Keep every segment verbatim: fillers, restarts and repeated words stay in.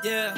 Yeah.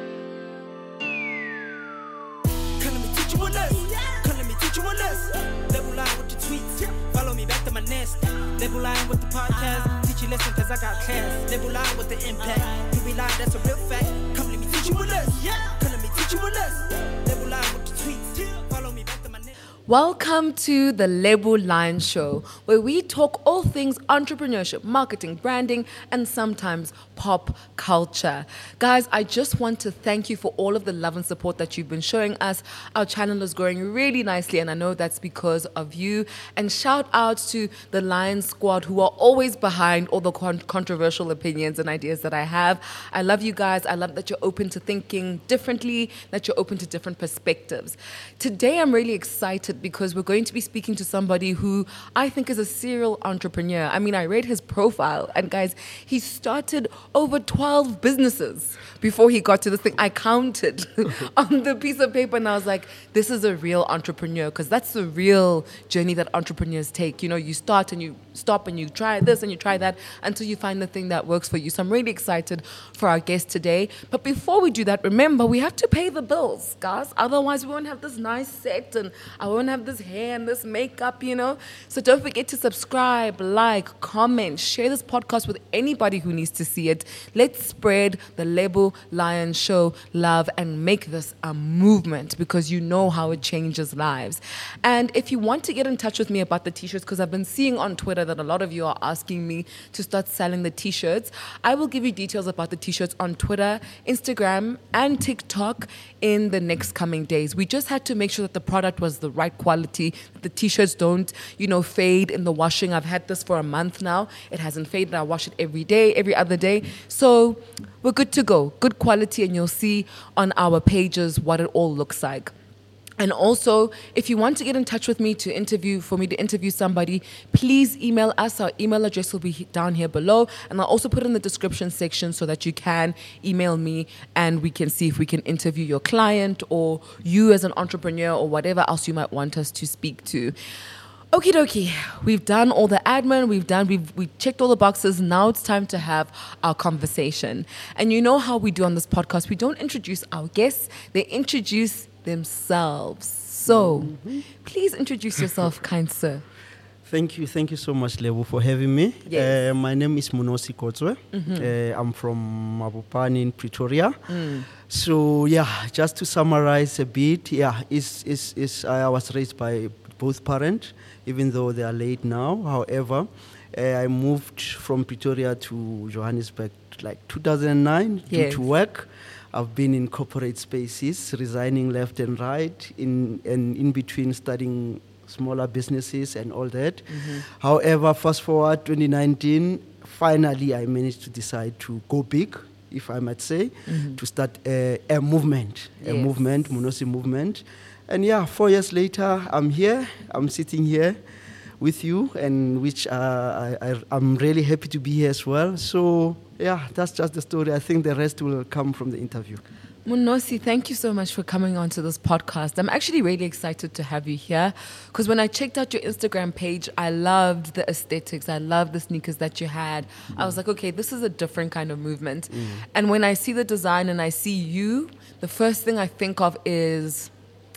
Come let me teach you a lesson. Come let me teach you a lesson. Level line with the tweets. Follow me back to my nest. Level line with the podcast. Teach you lesson cause I got class. Level line with the impact. You be lying, that's a real fact. Come let me teach you a lesson. Come let me teach you a lesson. Level line with the tweets. Follow me back to my nest. Welcome to the Lebo Lion Show, where we talk all things entrepreneurship, marketing, branding, and sometimes pop culture. Guys, I just want to thank you for all of the love and support that you've been showing us. Our channel is growing really nicely, and I know that's because of you. And shout out to the Lion Squad, who are always behind all the con- controversial opinions and ideas that I have. I love you guys. I love that you're open to thinking differently, that you're open to different perspectives. Today, I'm really excited because we're going to be speaking to somebody who I think is a serial entrepreneur. I mean, I read his profile, and guys, he started over twelve businesses before he got to this thing. I counted on the piece of paper, and I was like, this is a real entrepreneur, because that's the real journey that entrepreneurs take. You know, you start and you stop and you try this and you try that until you find the thing that works for you. So I'm really excited for our guest today. But before we do that, remember, we have to pay the bills, guys. Otherwise, we won't have this nice set, and I won't have this hair and this makeup, you know. So don't forget to subscribe, like, comment, share this podcast with anybody who needs to see it. Let's spread the Lebo Lion Show love and make this a movement, because you know how it changes lives. And if you want to get in touch with me about the t-shirts, because I've been seeing on Twitter that a lot of you are asking me to start selling the t-shirts, I will give you details about the t-shirts on Twitter, Instagram, and TikTok in the next coming days. We just had to make sure that the product was the right quality, that the t-shirts don't, you know, fade in the washing. I've had this for a month now. It hasn't faded. I wash it every day, every other day. So we're good to go. Good quality, and you'll see on our pages what it all looks like. And also, if you want to get in touch with me to interview, for me to interview somebody, please email us. Our email address will be down here below. And I'll also put it in the description section so that you can email me and we can see if we can interview your client or you as an entrepreneur or whatever else you might want us to speak to. Okie dokie, we've done all the admin, we've done, we've we checked all the boxes. Now it's time to have our conversation. And you know how we do on this podcast. We don't introduce our guests, they introduce themselves. So, mm-hmm. Please introduce yourself, kind sir. Thank you. Thank you so much, Lebo, for having me. Yes. Uh, my name is Munosi Kotswe. Mm-hmm. Uh, I'm from Mabopane in Pretoria. Mm. So, yeah, just to summarize a bit, yeah, it's, it's, it's, I was raised by both parents, even though they are late now. However, uh, I moved from Pretoria to Johannesburg like two thousand nine yes. due to work. I've been in corporate spaces, resigning left and right, in and in between studying smaller businesses and all that. Mm-hmm. However, fast forward twenty nineteen, finally I managed to decide to go big, if I might say, mm-hmm. to start a, a movement, yes. a movement, Munosi movement. And yeah, four years later, I'm here, I'm sitting here with you, and which uh, I, I, I'm really happy to be here as well. So yeah, that's just the story. I think the rest will come from the interview. Munosi, thank you so much for coming onto this podcast. I'm actually really excited to have you here, because when I checked out your Instagram page, I loved the aesthetics. I loved the sneakers that you had. Mm. I was like, okay, this is a different kind of movement. Mm. And when I see the design and I see you, the first thing I think of is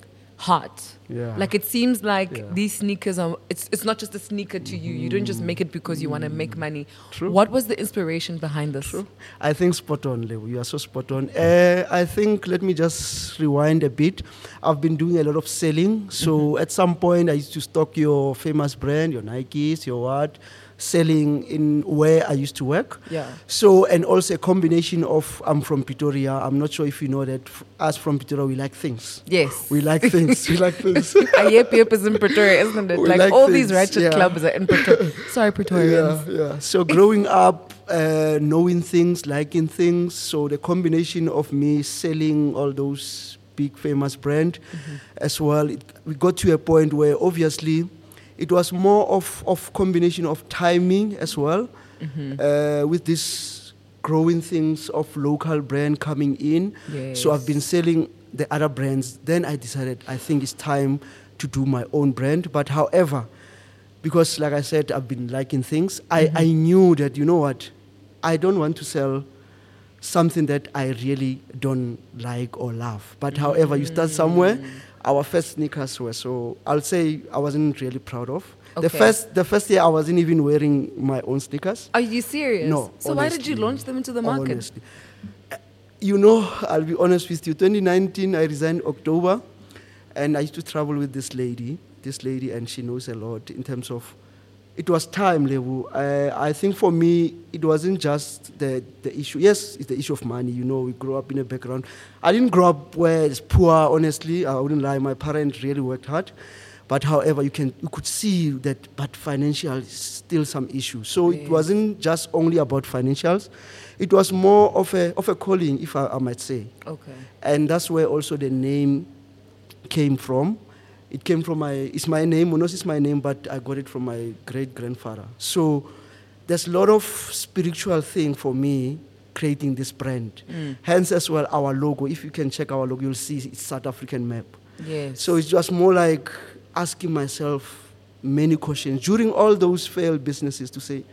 heart. Yeah. Like, it seems like yeah. these sneakers are, it's it's not just a sneaker to you. You don't just make it because you want to make money. True. What was the inspiration behind this? True. I think spot on, Leo. You are so spot on. Uh, I think, let me just rewind a bit. I've been doing a lot of selling. So mm-hmm. at some point, I used to stock your famous brand, your Nikes, your what, selling in where I used to work. Yeah. So, and also a combination of, I'm from Pretoria. I'm not sure if you know that f- us from Pretoria, we like things. Yes. We like things. We like things. Ayep is in Pretoria, isn't it? We Like, like all things, these ratchet yeah. clubs are in Pretoria. Sorry, Pretorians. Yeah, yeah. So growing up, uh, knowing things, liking things. So the combination of me selling all those big famous brand mm-hmm. as well, it, we got to a point where obviously it was more of, of combination of timing as well, mm-hmm. uh, with this growing things of local brand coming in. Yes. So I've been selling the other brands. Then I decided I think it's time to do my own brand. But however, because like I said, I've been liking things, mm-hmm. I, I knew that, you know what, I don't want to sell something that I really don't like or love. But however, you start somewhere. Our first sneakers were so, I'll say I wasn't really proud of. The Okay. first the first year I wasn't even wearing my own sneakers. Are you serious? No. So why did you honestly. launch them into the market? Honestly. Uh, You know, I'll be honest with you. twenty nineteen, I resigned October, and I used to travel with this lady, this lady, and she knows a lot in terms of, it was time, Lewu. I, I think for me, it wasn't just the, the issue. Yes, it's the issue of money. You know, we grew up in a background. I didn't grow up where it's poor, honestly. I wouldn't lie. My parents really worked hard. But however, you can you could see that, but financial is still some issue. So Yes. it wasn't just only about financials. It was more of a of a calling, if I, I might say. Okay. And that's where also the name came from. It came from my, it's my name, Monosi is my name, but I got it from my great-grandfather. So there's a lot of spiritual thing for me creating this brand. Hence as well our logo. If you can check our logo, you'll see it's South African map. Yes. So it's just more like asking myself many questions during all those failed businesses to say,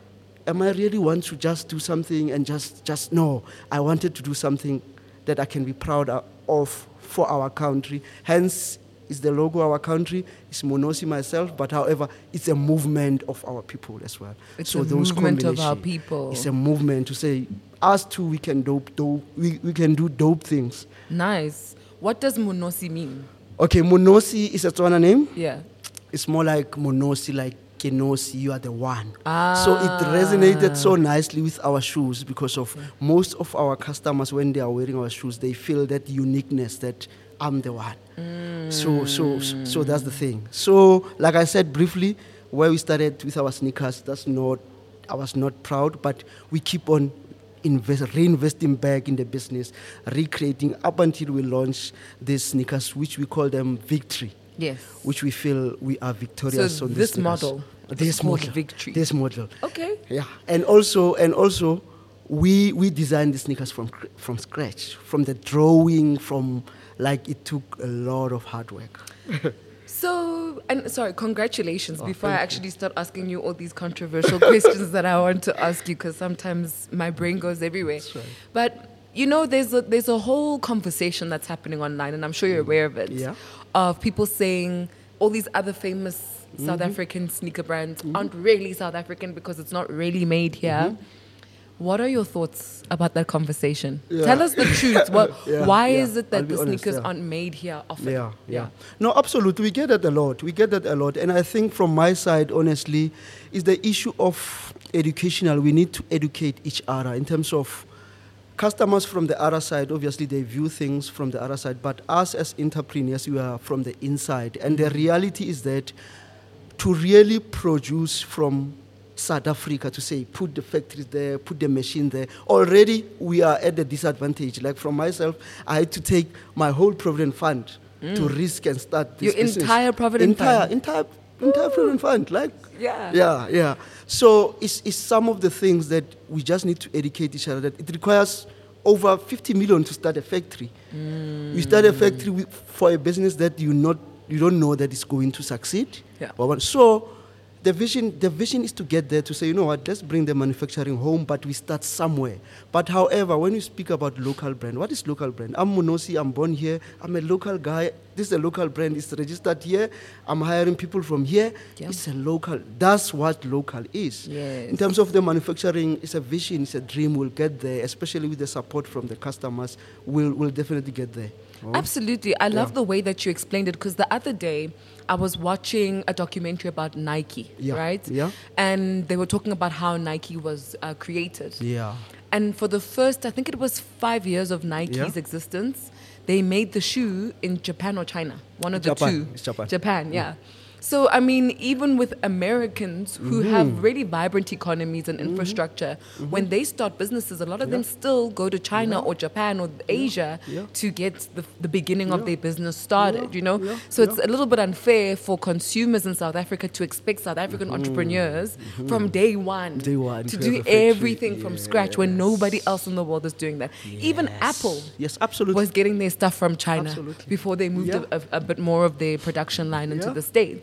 am I really want to just do something and just, just no, I wanted to do something that I can be proud of for our country. Hence, is the logo of our country, it's Monosi myself, but however, it's a movement of our people as well. It's so a those movement of our combination, people. It's a movement to say, us too, we can dope, dope we, we can do dope things. Nice. What does Monosi mean? Okay, Monosi is a Tswana name. Yeah. It's more like Monosi, like Kenosi, you are the one. Ah. So it resonated so nicely with our shoes because of most of our customers, when they are wearing our shoes, they feel that uniqueness that I'm the one. Mm. So, so, so that's the thing. So, like I said briefly, where we started with our sneakers, that's not, I was not proud, but we keep on invest, reinvesting back in the business, recreating up until we launch these sneakers, which we call them Victory. Yes. Which we feel we are victorious So on this sneakers. model This is called model. Victory. This model. Okay. Yeah, and also and also, we we designed the sneakers from cr- from scratch, from the drawing, from like it took a lot of hard work. So, and sorry, congratulations. Oh, Before I thank actually start asking you all these controversial questions that I want to ask you, because sometimes my brain goes everywhere. right. But you know, there's a there's a whole conversation that's happening online, and I'm sure you're aware of it. Yeah. Of people saying all these other famous South Mm-hmm. African sneaker brands aren't really South African because it's not really made here. What are your thoughts about that conversation? Yeah. Tell us the truth. What, Yeah, why yeah. is it I'll that be the honest, sneakers yeah. aren't made here often? Yeah, yeah. No, absolutely. We get that a lot. We get that a lot. And I think from my side, honestly, is the issue of educational. We need to educate each other in terms of customers from the other side. Obviously, they view things from the other side. But us as entrepreneurs, we are from the inside. And the reality is that to really produce from South Africa, to say, put the factories there, put the machine there, already we are at a disadvantage. Like from myself, I had to take my whole Provident Fund to risk and start this Your business. entire Provident entire, Fund? Entire, entire Provident Fund. Like, Yeah. yeah, yeah. So it's, it's some of the things that we just need to educate each other, that it requires over fifty million to start a factory. You start a factory with, for a business that you not you don't know that it's going to succeed. Yeah. But when- so the vision the vision is to get there, to say, you know what, let's bring the manufacturing home, but we start somewhere. But however, when you speak about local brand, what is local brand? I'm Monosi, I'm born here, I'm a local guy. This is a local brand, it's registered here, I'm hiring people from here. Yeah. It's a local, that's what local is. Yes. In terms of the manufacturing, it's a vision, it's a dream, we'll get there, especially with the support from the customers, we'll, we'll definitely get there. Oh. Absolutely. I love Yeah. the way that you explained it, because the other day I was watching a documentary about Nike, Yeah. right? Yeah. And they were talking about how Nike was uh, created. Yeah. And for the first, I think it was five years of Nike's Yeah. existence, they made the shoe in Japan or China, one of the Japan. two. It's Japan. Japan, yeah. So, I mean, even with Americans who Mm-hmm. have really vibrant economies and infrastructure, when they start businesses, a lot of them still go to China or Japan or Asia Yeah. to get the, the beginning of Yeah. their business started, Yeah. you know? Yeah. So it's Yeah. a little bit unfair for consumers in South Africa to expect South African entrepreneurs from day one, Mm-hmm. Day one to to do have a factory. everything from scratch when nobody else in the world is doing that. Even Yes. Apple Yes, absolutely. was getting their stuff from China Absolutely. before they moved Yeah. a, a, a bit more of their production line into Yeah. the States.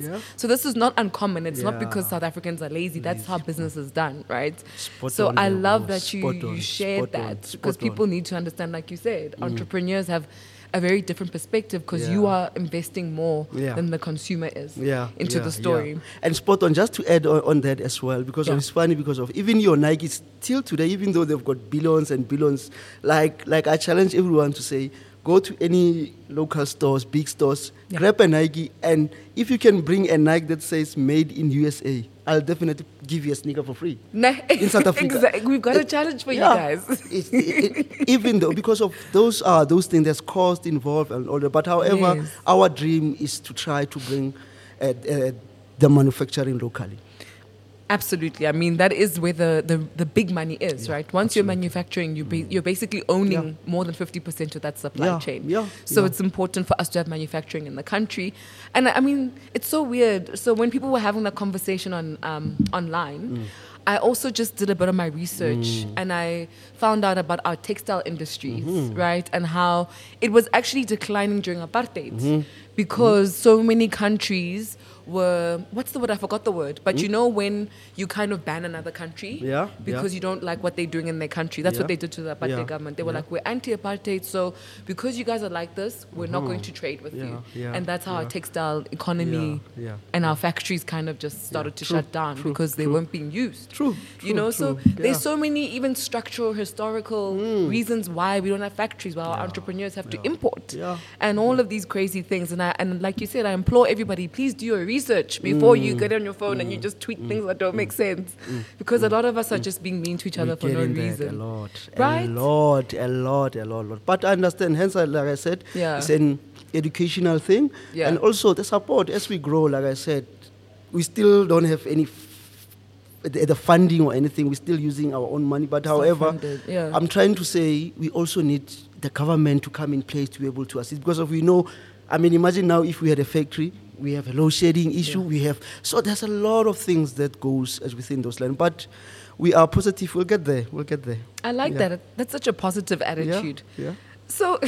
Yeah. So this is not uncommon. It's not because Yeah. South Africans are lazy. That's how business is done, right? Spot so on, I Lebo. love that you, Spot on, you shared spot on, that because spot people on. need to understand, like you said, entrepreneurs have a very different perspective because you Yeah. are investing more Yeah. than the consumer is Yeah, into yeah, the story. yeah. And spot on, just to add on, on that as well, because Yeah. it's funny because of even your Nike still today, even though they've got billions and billions, like like I challenge everyone to say, go to any local stores, big stores, Yeah. grab a Nike, and if you can bring a Nike that says made in U S A, I'll definitely give you a sneaker for free. Nah, In South Africa. exactly. We've got a It- challenge for yeah. you guys. It's- it- it- even though because of those are those things, there's cost involved and all that. But however, Yes. our dream is to try to bring uh, uh, the manufacturing locally. Absolutely. I mean, that is where the, the, the big money is, right? Once you're manufacturing, you ba- you're basically owning Yeah. more than fifty percent of that supply Yeah, chain. yeah, So yeah. it's important for us to have manufacturing in the country. And I mean, it's so weird. So when people were having that conversation on um, online, I also just did a bit of my research and I found out about our textile industries, right? And how it was actually declining during apartheid because so many countries were, what's the word? I forgot the word. But you know when you kind of ban another country Yeah, because yeah. you don't like what they're doing in their country. That's what Yeah. they did to the apartheid Yeah, government. They were yeah. like, we're anti-apartheid, so because you guys are like this, we're not going to trade with Yeah, you. yeah, And that's how our yeah. textile economy Yeah, yeah, and our factories kind of just started to True, shut down true, because they true. weren't being used. True, You true, know, so true, there's yeah. so many even structural, historical reasons why we don't have factories, why our entrepreneurs have to import, Yeah. and all of these crazy things. And I, and like you said, I implore everybody, please do your research before you get on your phone and you just tweet things that don't make sense, because a lot of us are just being mean to each other We're for no getting that reason. a lot, Right? a lot, a lot, a lot, lot. But I understand. Hence, I- like I said, Yeah. it's an educational thing, Yeah. and also the support as we grow. Like I said, we still don't have any f- the, the funding or anything. We're still using our own money. But however, Self-funded, yeah. I'm trying to say we also need the government to come in place to be able to assist, because if we know, I mean, imagine now if we had a factory, we have a load shedding issue, we have, so there's a lot of things that goes as within those lines. But we are positive. We'll get there. We'll get there. I like Yeah. that. That's such a positive attitude. Yeah. So,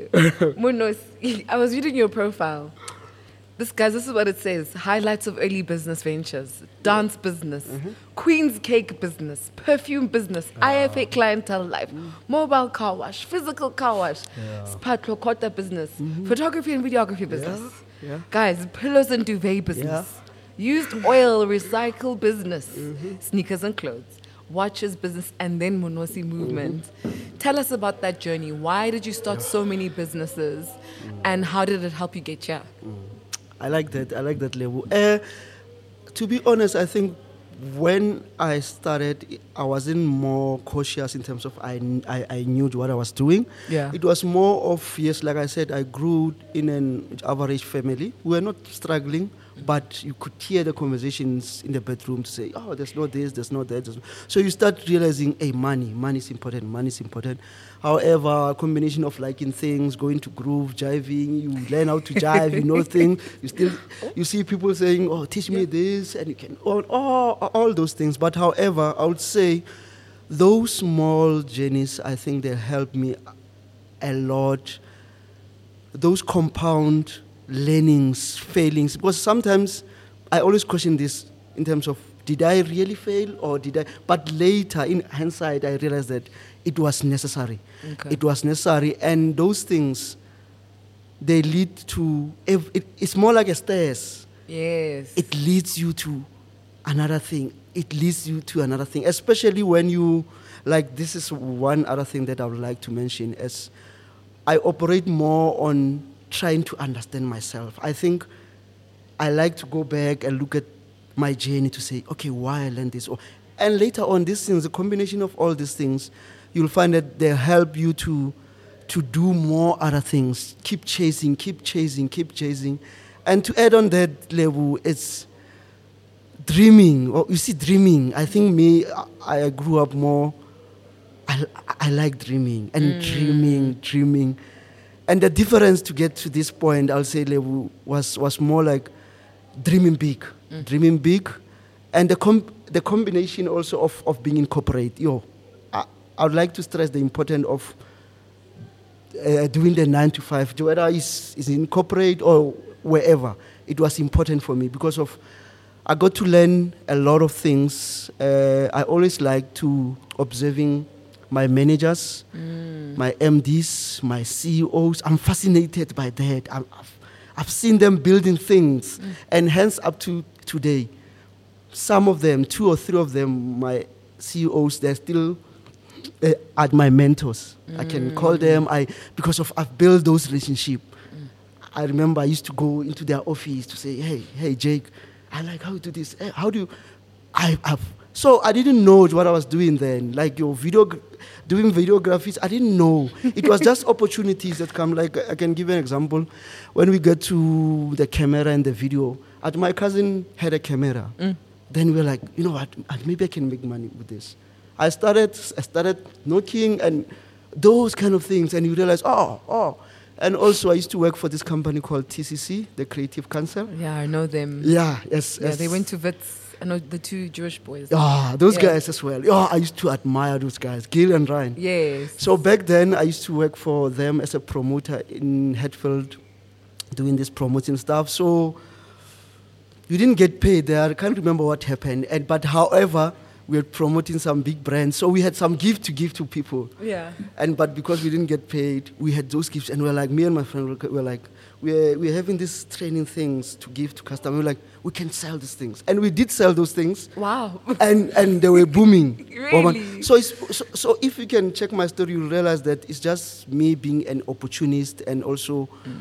Munos, I was reading your profile. This, guys, this is what it says. Highlights of early business ventures. Dance business. Queen's cake business. Perfume business. I F A clientele life. Mobile car wash. Physical car wash. Spatlo Kota business. Photography and videography business. yeah. Guys, pillows and duvet business. Used oil recycle business. Sneakers and clothes. Watches business, and then Munosi movement. Tell us about that journey. Why did you start so many businesses, and how did it help you get here? I like that. I like that level. Uh, to be honest, I think when I started, I wasn't more cautious in terms of I, kn- I, I knew what I was doing. Yeah. It was more of, yes, like I said, I grew in an average family. We were not struggling, but you could hear the conversations in the bedroom to say, oh, there's no this, there's no that. there's no-" So you start realizing, hey, money, money is important, money is important. However, a combination of liking things, going to groove, jiving, you learn how to jive, you know things. You still, you see people saying, oh, teach me this, and you can, all, all, all those things. But however, I would say those small journeys, I think they help me a lot. Those compound learnings, failings, because sometimes I always question this in terms of, did I really fail or did I? But later, in hindsight, I realized that it was necessary. Okay. It was necessary, and those things, they lead to, ev- it, it's more like a stairs. Yes. It leads you to another thing. It leads you to another thing, especially when you, like, this is one other thing that I would like to mention, as I operate more on trying to understand myself. I think I like to go back and look at my journey to say, okay, why I learned this. Or, and later on, these things, the combination of all these things, you'll find that they help you to, to do more other things. Keep chasing, keep chasing, keep chasing. And to add on that level, it's dreaming. Or you see, dreaming. I think me, I, I grew up more, I, I like dreaming and dreaming, dreaming. And the difference to get to this point, I'll say, level was, was more like dreaming big, dreaming big. And the, com- the combination also of, of being in corporate. Yo, I, I would like to stress the importance of uh, doing the nine to five, whether it's, it's in corporate or wherever. It was important for me because of I got to learn a lot of things. Uh, I always like to observing my managers, mm. my M Ds, my C E Os. I'm fascinated by that. I'm, I've, I've seen them building things, mm. and hence up to today, some of them, two or three of them, my C E Os, they're still uh, at my mentors. Mm. I can call them. I because of I've built those relationships. Mm. I remember I used to go into their office to say, "Hey, hey, Jake, I like how you do this. Hey, how do you?" I have so I didn't know what I was doing then. Like your video, doing videographies, I didn't know. It was just opportunities that come. Like I can give you an example. When we get to the camera and the video, at my cousin had a camera. Mm. Then we were like, you know what? Maybe I can make money with this. I started, I started knocking and those kind of things, and you realize, oh, oh. And also, I used to work for this company called T C C, the Creative Council. Yeah, I know them. Yeah, yes. Yeah, yes. they went to Wits. I know the two Jewish boys. Ah, those yeah. guys as well. Oh, I used to admire those guys, Gil and Ryan. Yes. So back then, I used to work for them as a promoter in Hatfield, doing this promoting stuff. So you didn't get paid there. I can't remember what happened. And but however, we were promoting some big brands, so we had some gift to give to people. Yeah. And but because we didn't get paid, we had those gifts, and we we're like, me and my friend were, were like, we're we're having these training things to give to customers. We we're like, we can sell these things, and we did sell those things. Wow. And and they were booming. Really? So, it's, so so if you can check my story, you'll realize that it's just me being an opportunist, and also mm.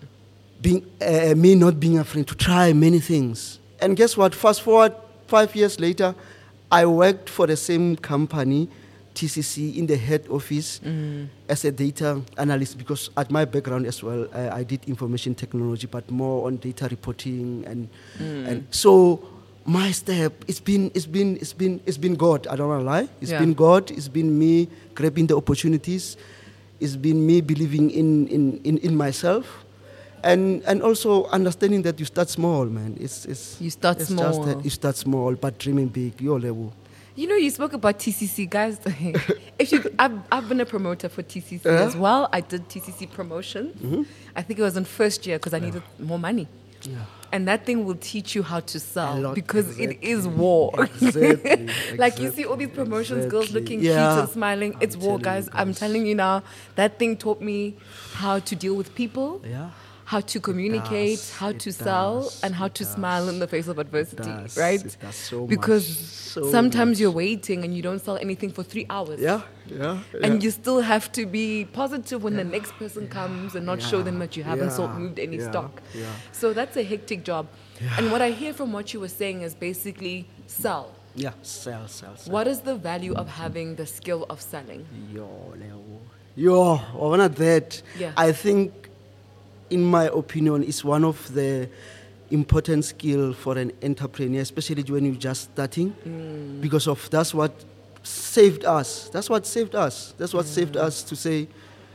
being uh, me not being afraid to try many things. And guess what? Fast forward five years later, I worked for the same company, T C C, in the head office mm. as a data analyst, because at my background as well, I, I did information technology, but more on data reporting, and mm. and so my step, it's been it's been it's been it's been God. I don't want to lie. It's yeah. been God. It's been me grabbing the opportunities. It's been me believing in in, in, in myself. And and also understanding that you start small, man. It's it's you start it's small. Just that you start small, but dreaming big. Your level. You know, you spoke about T C C, guys. if you, I've I've been a promoter for T C C uh-huh. as well. I did T C C promotion. Mm-hmm. I think it was in first year because I needed yeah. more money. Yeah. And that thing will teach you how to sell lot, because exactly. it is war. Exactly, like exactly, you see all these promotions, exactly. girls looking yeah. cute and smiling. It's I'm war, guys. you guys. I'm telling you now, that thing taught me how to deal with people. Yeah. How to communicate, does, how to does, sell, and how to does. smile in the face of adversity, It does, right? it does so because much, so sometimes much. you're waiting and you don't sell anything for three hours. Yeah, yeah. And yeah. you still have to be positive when yeah. the next person yeah. comes and not yeah. show them that you haven't yeah. sold, moved any yeah. stock. Yeah. So that's a hectic job. Yeah. And what I hear from what you were saying is basically sell. Yeah, sell, sell, sell. What is the value of having the skill of selling? Yo, Leo. Yo, one of that. Yeah. I think, in my opinion, it's one of the important skill for an entrepreneur, especially when you're just starting, mm. because of that's what saved us. That's what saved us. That's what mm. saved us to say,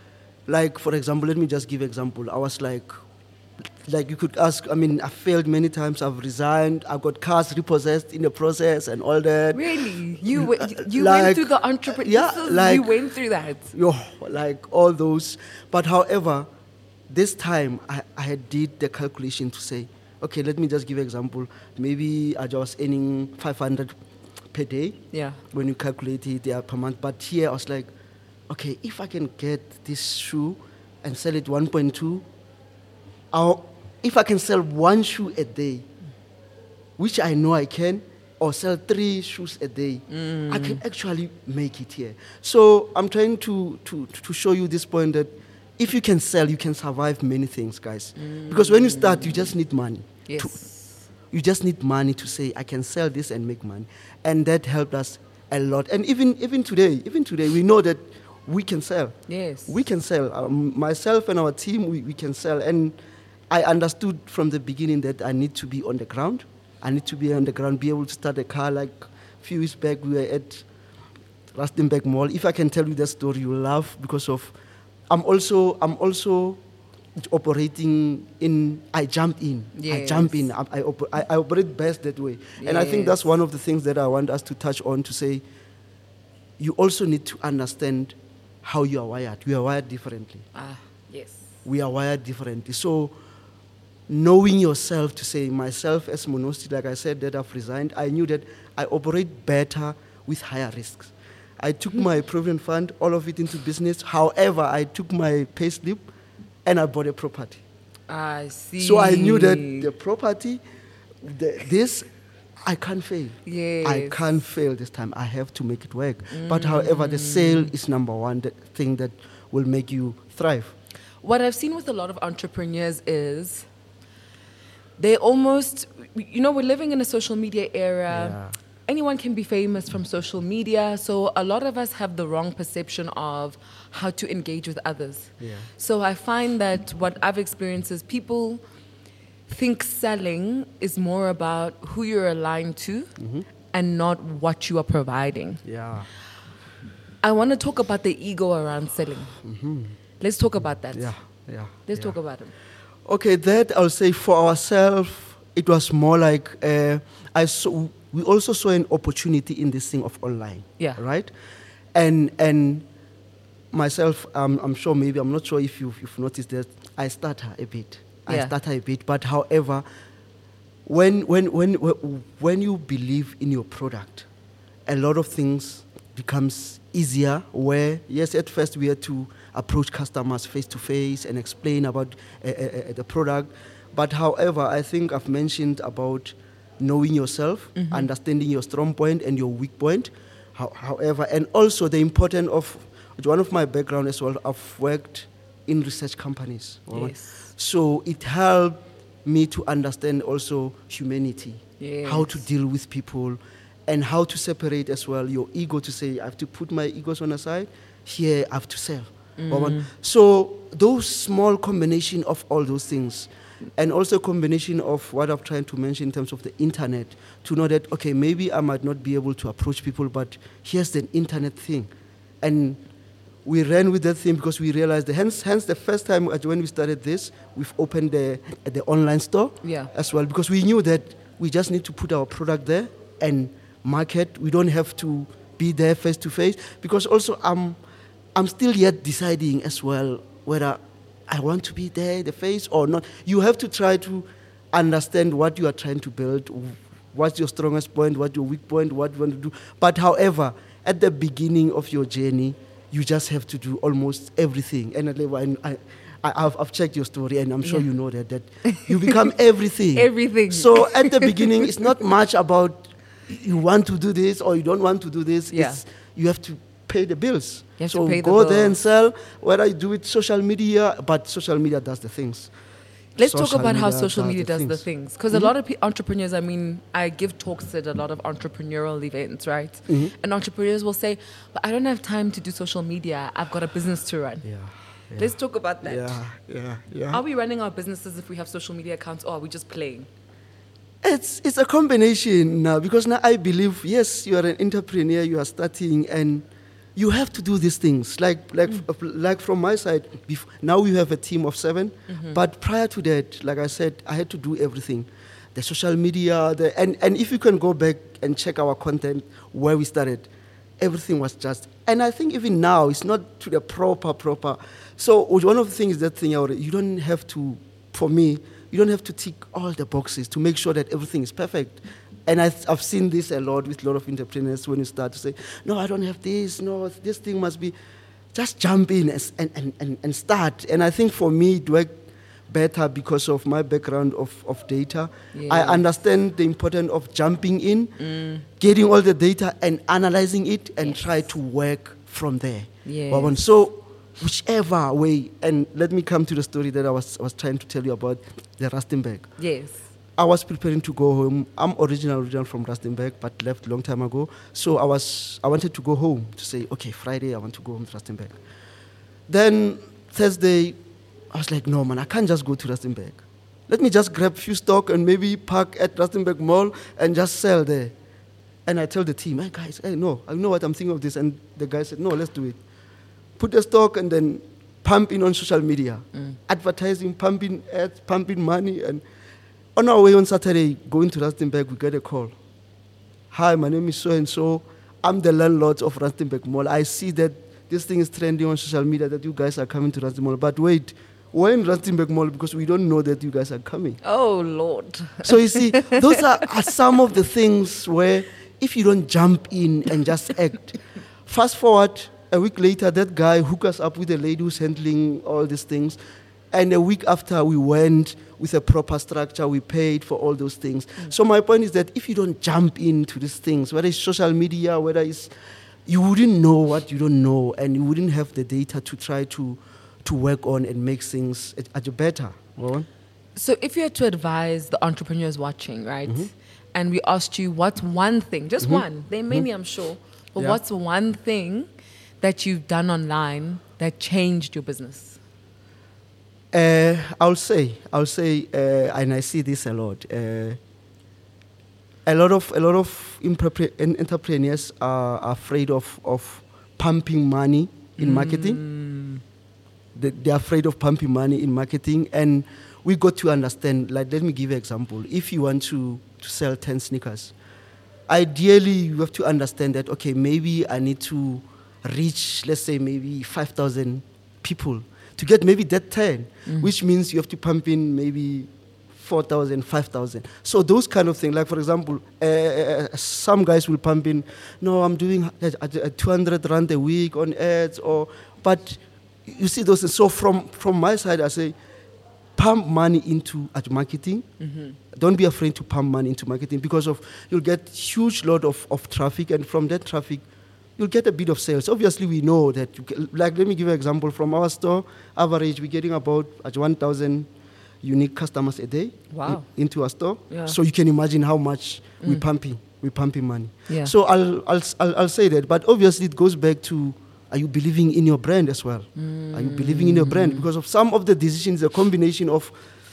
like, for example, let me just give an example. I was like, like you could ask, I mean, I failed many times. I've resigned. I got cars repossessed in the process and all that. Really? You w- you like, went through the entrepreneur. Yeah, like, you went through that. Yo, like all those. But however, this time, I, I did the calculation to say, okay, let me just give an example. Maybe I was earning five hundred per day. Yeah. When you calculate it, yeah, per month. But here I was like, okay, if I can get this shoe and sell it one point two, or if I can sell one shoe a day, which I know I can, or sell three shoes a day, mm. I can actually make it here. So I'm trying to, to, to show you this point that if you can sell, you can survive many things, guys. Mm. Because when you start, you just need money. Yes. To, you just need money to say, I can sell this and make money. And that helped us a lot. And even even today, even today, we know that we can sell. Yes. We can sell. Um, myself and our team, we, we can sell. And I understood from the beginning that I need to be on the ground. I need to be on the ground, be able to start a car. Like a few weeks back, we were at Rustenburg Mall. If I can tell you that story, you'll laugh because of I'm also I'm also operating in. I jump in. Yes. I jump in. I I, op- I, I operate best that way, yes. And I think that's one of the things that I want us to touch on to say. You also need to understand how you are wired. We are wired differently. Ah, yes. We are wired differently. So knowing yourself to say, myself as Monosti, like I said, that I've resigned, I knew that I operate better with higher risks. I took my provident fund, all of it into business. However, I took my pay slip and I bought a property. I see. So I knew that the property, the, this, I can't fail. Yes. I can't fail this time. I have to make it work. Mm. But however, the sale is number one the thing that will make you thrive. What I've seen with a lot of entrepreneurs is they almost, you know, we're living in a social media era. Yeah. Anyone can be famous from social media. So a lot of us have the wrong perception of how to engage with others. Yeah. So I find that what I've experienced is people think selling is more about who you're aligned to mm-hmm. and not what you are providing. Yeah. I want to talk about the ego around selling. Mm-hmm. Let's talk about that. Yeah, yeah. Let's yeah. talk about it. Okay, that I'll say for ourselves, it was more like uh, I saw. We also saw an opportunity in this thing of online. Yeah. Right, and and myself, um, I'm sure maybe I'm not sure if you've, you've noticed that I stutter a bit. Yeah. I stutter a bit, but however, when when when when you believe in your product, a lot of things becomes easier. Where yes, at first we had to approach customers face to face and explain about uh, uh, the product, but however, I think I've mentioned about knowing yourself, mm-hmm. understanding your strong point and your weak point. How, however, and also the importance of one of my background as well. I've worked in research companies. Yes. So it helped me to understand also humanity, yes. how to deal with people, and how to separate as well your ego to say, I have to put my egos on the side, here I have to sell. Mm. So those small combination of all those things, and also combination of what I'm trying to mention in terms of the internet, to know that, okay, maybe I might not be able to approach people, but here's the internet thing. And we ran with that thing because we realized, that hence, hence the first time when we started this, we've opened the, the online store yeah. as well, because we knew that we just need to put our product there and market. We don't have to be there face to face, because also I'm, I'm still yet deciding as well whether I want to be there, the face or not. You have to try to understand what you are trying to build, what's your strongest point, what's your weak point, what you want to do. But however, at the beginning of your journey, you just have to do almost everything. And I, I, I've, I've checked your story, and I'm sure yeah. you know that, that you become everything. Everything. So at the beginning, it's not much about you want to do this or you don't want to do this. Yeah. It's, you have to pay the bills. You have so to pay go the there and bills. sell, whether you do it social media, but social media does the things. Let's Social talk about how media social does media the does the things. things. Because Mhm. a lot of pe- entrepreneurs, I mean, I give talks at a lot of entrepreneurial events, right? Mhm. And entrepreneurs will say, but I don't have time to do social media. I've got a business to run. Yeah. yeah. Let's talk about that. Yeah, yeah, yeah. Are we running our businesses if we have social media accounts, or are we just playing? It's it's a combination now, because now I believe, yes, you are an entrepreneur, you are starting, and you have to do these things. Like like Mm. f- like from my side, bef- now we have a team of seven, Mm-hmm. but prior to that, like I said, I had to do everything. The social media, the, and, and if you can go back and check our content where we started, everything was just, and I think even now, it's not to the proper, proper. So one of the things, that thing, you don't have to, for me, you don't have to tick all the boxes to make sure that everything is perfect. And I, I've seen this a lot with a lot of entrepreneurs when you start to say, no, I don't have this, no, this thing must be, just jump in and, and, and, and start. And I think for me, it worked better because of my background of, of data. Yes. I understand the importance of jumping in, Mm. getting all the data and analyzing it and Yes. try to work from there. Yes. Wabona? So whichever way, and let me come to the story that I was, I was trying to tell you about, the Rustenburg. Yes. I was preparing to go home. I'm original, original from Rustenburg, but left a long time ago. So I was, I wanted to go home to say, okay, Friday I want to go home to Rustenburg. Then Thursday, I was like, no man, I can't just go to Rustenburg. Let me just grab a few stock and maybe park at Rustenburg Mall and just sell there. And I tell the team, hey guys, hey, no, I know what I'm thinking of this. And the guy said, no, let's do it. Put the stock and then pump in on social media. Mm. Advertising, pumping ads, pumping money. And on our way on Saturday, going to Rustenburg, we get a call. Hi, my name is so-and-so. I'm the landlord of Rustenburg Mall. I see that this thing is trending on social media, that you guys are coming to Rustenburg Mall. But wait, we're in Rustenburg Mall because we don't know that you guys are coming. Oh, Lord. So you see, those are, are some of the things where if you don't jump in and just act, fast forward a week later, that guy hooked us up with a lady who's handling all these things. And a week after, we went with a proper structure. We paid for all those things. Mm. So my point is that if you don't jump into these things, whether it's social media, whether it's, you wouldn't know what you don't know, and you wouldn't have the data to try to to work on and make things at, at better. Well, so if you had to advise the entrepreneurs watching, right, mm-hmm. and we asked you what's one thing, just mm-hmm. one, there may be, mm-hmm. I'm sure, but yeah. what's one thing that you've done online that changed your business? Uh, I'll say, I'll say, uh, and I see this a lot. Uh, a lot of a lot of impre- entrepreneurs are afraid of, of pumping money in mm. marketing. They, they're afraid of pumping money in marketing, and we got to understand. Like, let me give you an example. If you want to, to sell ten sneakers, ideally you have to understand that okay, maybe I need to reach, let's say, maybe five thousand people to get maybe that ten, mm. which means you have to pump in maybe four thousand, five thousand. So those kind of things, like for example, uh, some guys will pump in, no, I'm doing uh, uh, two hundred rand a week on ads, or, but you see those. So from, from my side, I say, pump money into at marketing. Mm-hmm. Don't be afraid to pump money into marketing, because of you'll get huge lot of, of traffic, and from that traffic, you'll get a bit of sales. Obviously, we know that, you get, like, let me give you an example. From our store, average, we're getting about at one thousand unique customers a day. Wow. in, into our store. Yeah. So you can imagine how much mm. we're pumping. We're pumping money. Yeah. So I'll, I'll, I'll, I'll say that. But obviously, it goes back to, are you believing in your brand as well? Mm. Are you believing in your brand? Because of some of the decisions, a combination of,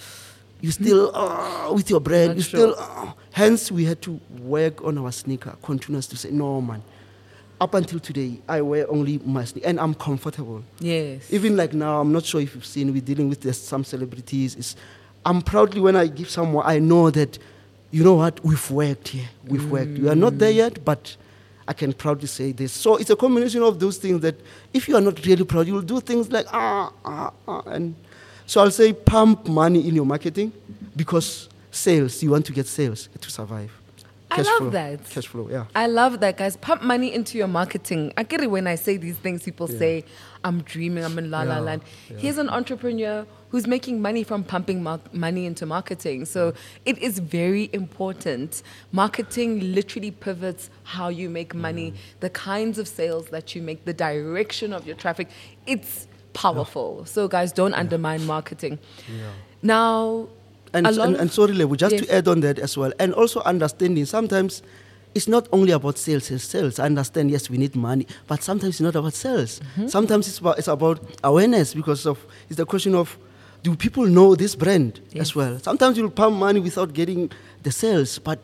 you still uh, with your brand, Not you sure. still, uh, hence we had to work on our sneaker, continuous to say, no, man. Up until today, I wear only my sneaker, and I'm comfortable. Yes. Even like now, I'm not sure if you've seen, we're dealing with this, some celebrities. It's, I'm proudly, when I give someone, I know that, you know what, we've worked here, we've mm. worked. We are not there yet, but I can proudly say this. So it's a combination of those things that if you are not really proud, you will do things like, ah, ah, ah. And so I'll say pump money in your marketing, because sales, you want to get sales to survive. I Cash love flow. that. Cash flow, yeah. I love that, guys. Pump money into your marketing. I get it when I say these things. People Yeah. say, I'm dreaming, I'm in La La Yeah, Land. yeah. Here's an entrepreneur who's making money from pumping mar- money into marketing. So it is very important. Marketing literally pivots how you make money, Mm. the kinds of sales that you make, the direction of your traffic. It's powerful. So, guys, don't undermine marketing. Yeah. Now, And, a lot and, of- and sorry, Lebu, just Yes. to add on that as well, and also understanding, sometimes it's not only about sales, sales, sales. I understand, yes, we need money, but sometimes it's not about sales. Mm-hmm. Sometimes it's about, it's about awareness, because of, it's the question of, do people know this brand Yes. as well? Sometimes you'll pump money without getting the sales, but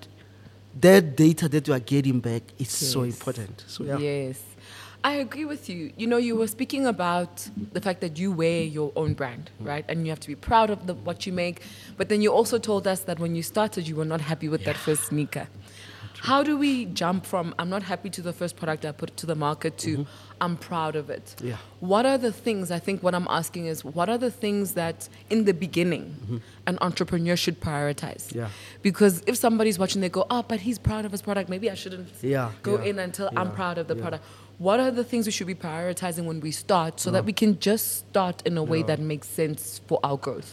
that data that you are getting back is so Yes. important. So, yeah. Yes. I agree with you. You know, you were speaking about the fact that you wear your own brand, right? And you have to be proud of the, what you make. But then you also told us that when you started, you were not happy with that first sneaker. How do we jump from I'm not happy to the first product I put to the market to Mm-hmm. I'm proud of it? Yeah. What are the things, I think what I'm asking is, what are the things that in the beginning Mm-hmm. an entrepreneur should prioritize? Yeah. Because if somebody's watching, they go, oh, but he's proud of his product. Maybe I shouldn't Yeah, go yeah, in until I'm yeah, proud of the yeah. product. What are the things we should be prioritizing when we start so that we can just start in a way Yeah. that makes sense for our growth?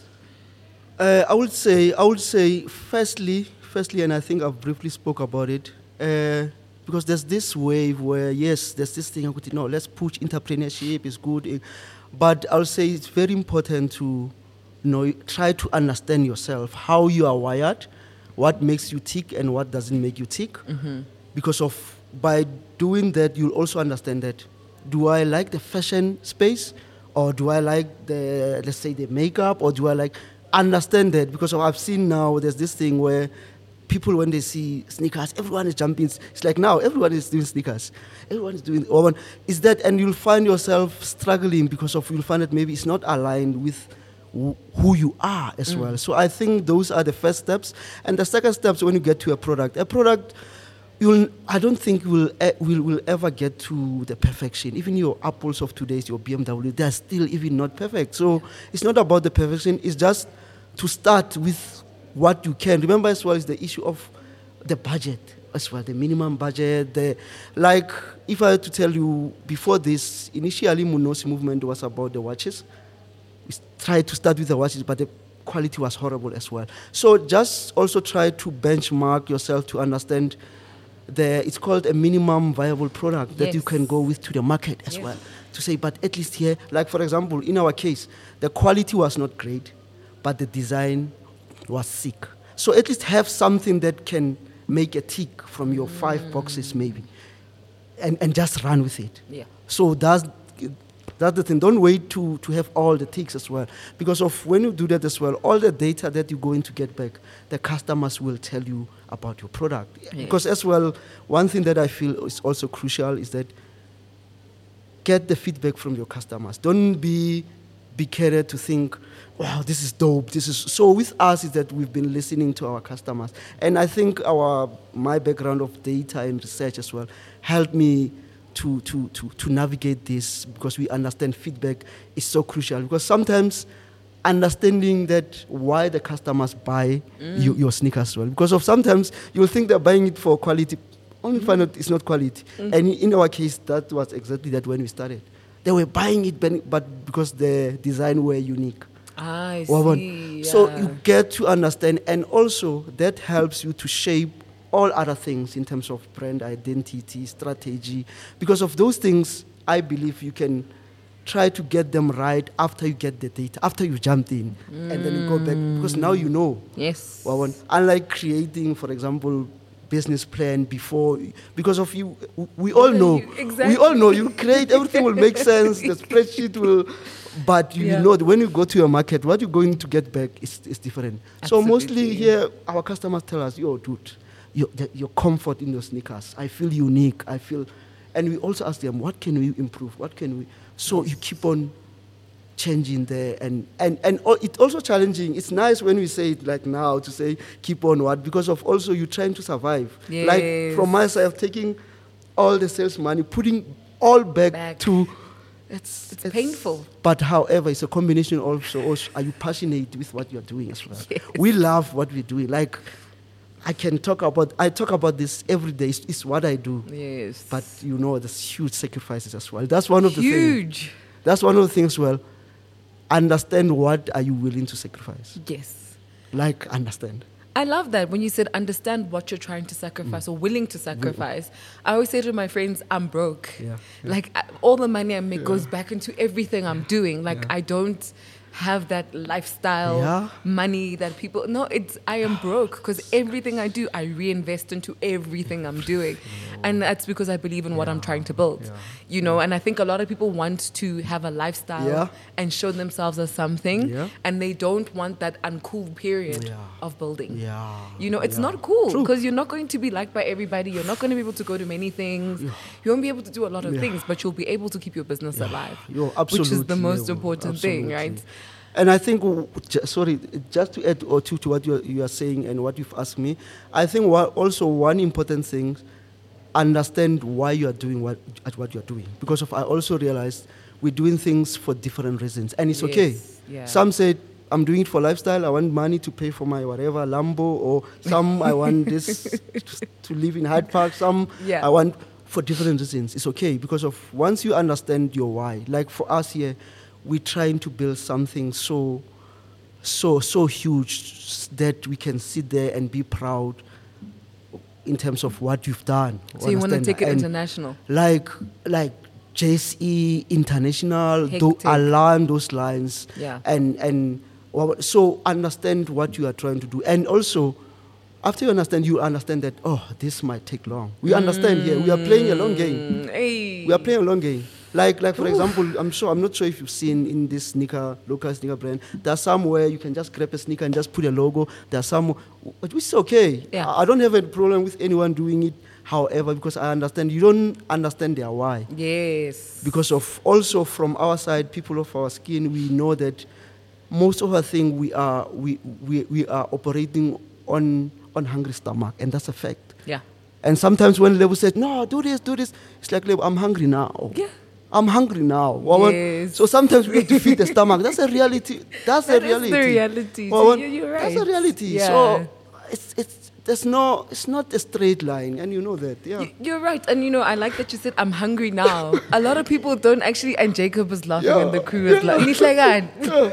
Uh, I would say, I would say, firstly, firstly, and I think I've briefly spoke about it, uh, because there's this wave where, yes, there's this thing, I could, no, let's push entrepreneurship, is good, eh, but I would say it's very important to, you know, try to understand yourself, how you are wired, what makes you tick and what doesn't make you tick, Mm-hmm. because of, by doing that, you'll also understand that, do I like the fashion space, or do I like the, let's say, the makeup, or do I like, understand that, because of, I've seen now, there's this thing where people, when they see sneakers, everyone is jumping. It's like now, everyone is doing sneakers. Everyone is doing, or is that, and you'll find yourself struggling because of, you'll find that maybe it's not aligned with wh- who you are as well. So I think those are the first steps. And the second steps when you get to a product. A product, you'll, I don't think we'll, e- we'll, we'll ever get to the perfection. Even your Apples of today's, your B M W, they're still even not perfect. So it's not about the perfection. It's just to start with what you can. Remember as well is the issue of the budget as well, the minimum budget. The, like, if I had to tell you, before this, initially Munosi movement was about the watches. We tried to start with the watches, but the quality was horrible as well. So just also try to benchmark yourself to understand the, it's called a minimum viable product that you Yes. can go with to the market as Yes. well. To say, but at least here, like for example, in our case, the quality was not great, but the design was sick. So at least have something that can make a tick from your five boxes maybe, and, and just run with it. Yeah. So that's, that's the thing. Don't wait to, to have all the ticks as well. Because of when you do that as well, all the data that you're going to get back, the customers will tell you about your product. Yes. Because as well, one thing that I feel is also crucial is that get the feedback from your customers. Don't be be carried to think, wow, this is dope. This is so. With us is that we've been listening to our customers, and I think our my background of data and research as well helped me to to to to navigate this, because we understand feedback is so crucial. Because sometimes understanding that why the customers buy you, your sneakers as well, because of sometimes you'll think they're buying it for quality, only find out it's not quality. And in our case, that was exactly that when we started. They were buying it, ben- but because the design were unique. I Wabona? see. So yeah. you get to understand, and also that helps you to shape all other things in terms of brand identity, strategy. Because of those things, I believe you can try to get them right after you get the data, after you jumped in, and then you go back, because now you know. Yes. Wabona? Unlike creating, for example, business plan before, because of you, we all know. You- exactly. We all know. You create, everything will make sense. The spreadsheet will, but you Yeah. know that when you go to your market, what you're going to get back is, is different. So mostly Absolutely. here, our customers tell us, "Yo, dude, your, the, your comfort in your sneakers. I feel unique. I feel," and we also ask them, "What can we improve? What can we?" So you keep on changing there, and and and al- it's also challenging. It's nice when we say it like now to say keep on what, because of also you trying to survive. Like Yes. from myself, taking all the sales money, putting all back, Back. to. It's, It's painful. But however, it's a combination also, also. Are you passionate with what you're doing as well? Yes. We love what we're doing. Like, I can talk about, I talk about this every day. It's, it's what I do. Yes. But you know, there's huge sacrifices as well. That's one of the things. Huge. That's one of the things, well, understand what are you willing to sacrifice. Yes. Like, understand. I love that when you said understand what you're trying to sacrifice or willing to sacrifice. I always say to my friends, I'm broke. Yeah, yeah. Like I- all the money I make goes back into everything I'm doing. Like I don't have that lifestyle Yeah. money that people no it's I am broke because everything I do I reinvest into everything I'm doing, and that's because I believe in what I'm trying to build. Yeah. You know, and I think a lot of people want to have a lifestyle Yeah. and show themselves as something, Yeah. and they don't want that uncool period Yeah. of building. Yeah. You know, it's Yeah. not cool True. because you're not going to be liked by everybody. You're not going to be able to go to many things. You won't be able to do a lot of Yeah. things, but you'll be able to keep your business alive, You're which absolutely is the most yeah, important thing, right? absolutely. And I think, w- ju- sorry, just to add or to, to what you are, you are saying and what you've asked me, I think what, also one important thing, understand why you are doing what at what you are doing. Because of I also realized we're doing things for different reasons, and it's okay. Yes, yeah. Some said, I'm doing it for lifestyle. I want money to pay for my whatever Lambo, or some I want this to live in Hyde Park. Some Yeah. I want for different reasons. It's okay because of once you understand your why. Like for us here, we're trying to build something so, so, so huge that we can sit there and be proud in terms of what you've done. So you want to Understand? take it And international? like like J S E International, do Hectic. align those lines, Yeah. and and well, so understand what you are trying to do, and also after you understand, you understand that oh, this might take long. We understand here we are playing a long game. Mm, hey. We are playing a long game. Like, like for example, I'm sure I'm not sure if you've seen in this sneaker, local sneaker brand. There's some where you can just grab a sneaker and just put a logo. There's some, which is okay. Yeah. I I don't have a problem with anyone doing it. However, because I understand you don't understand their why. Yes. Because of also from our side, people of our skin, we know that most of our thing we are we, we, we are operating on on hungry stomach, and that's a fact. Yeah. And sometimes when Lebo said, no, do this, do this, it's like, Lebo, I'm hungry now. Yeah. I'm hungry now. Well, Yes. So sometimes we have to feed the stomach. That's a reality. That's That a is reality. the reality. Well, So well, you- you're That's right. a reality. Yeah. So it's it's there's no it's not a straight line, and you know that. Yeah. Y- You're right. And you know, I like that you said, I'm hungry now. A lot of people don't actually, and Jacob was laughing Yeah. and the crew was like, "Nicht like that."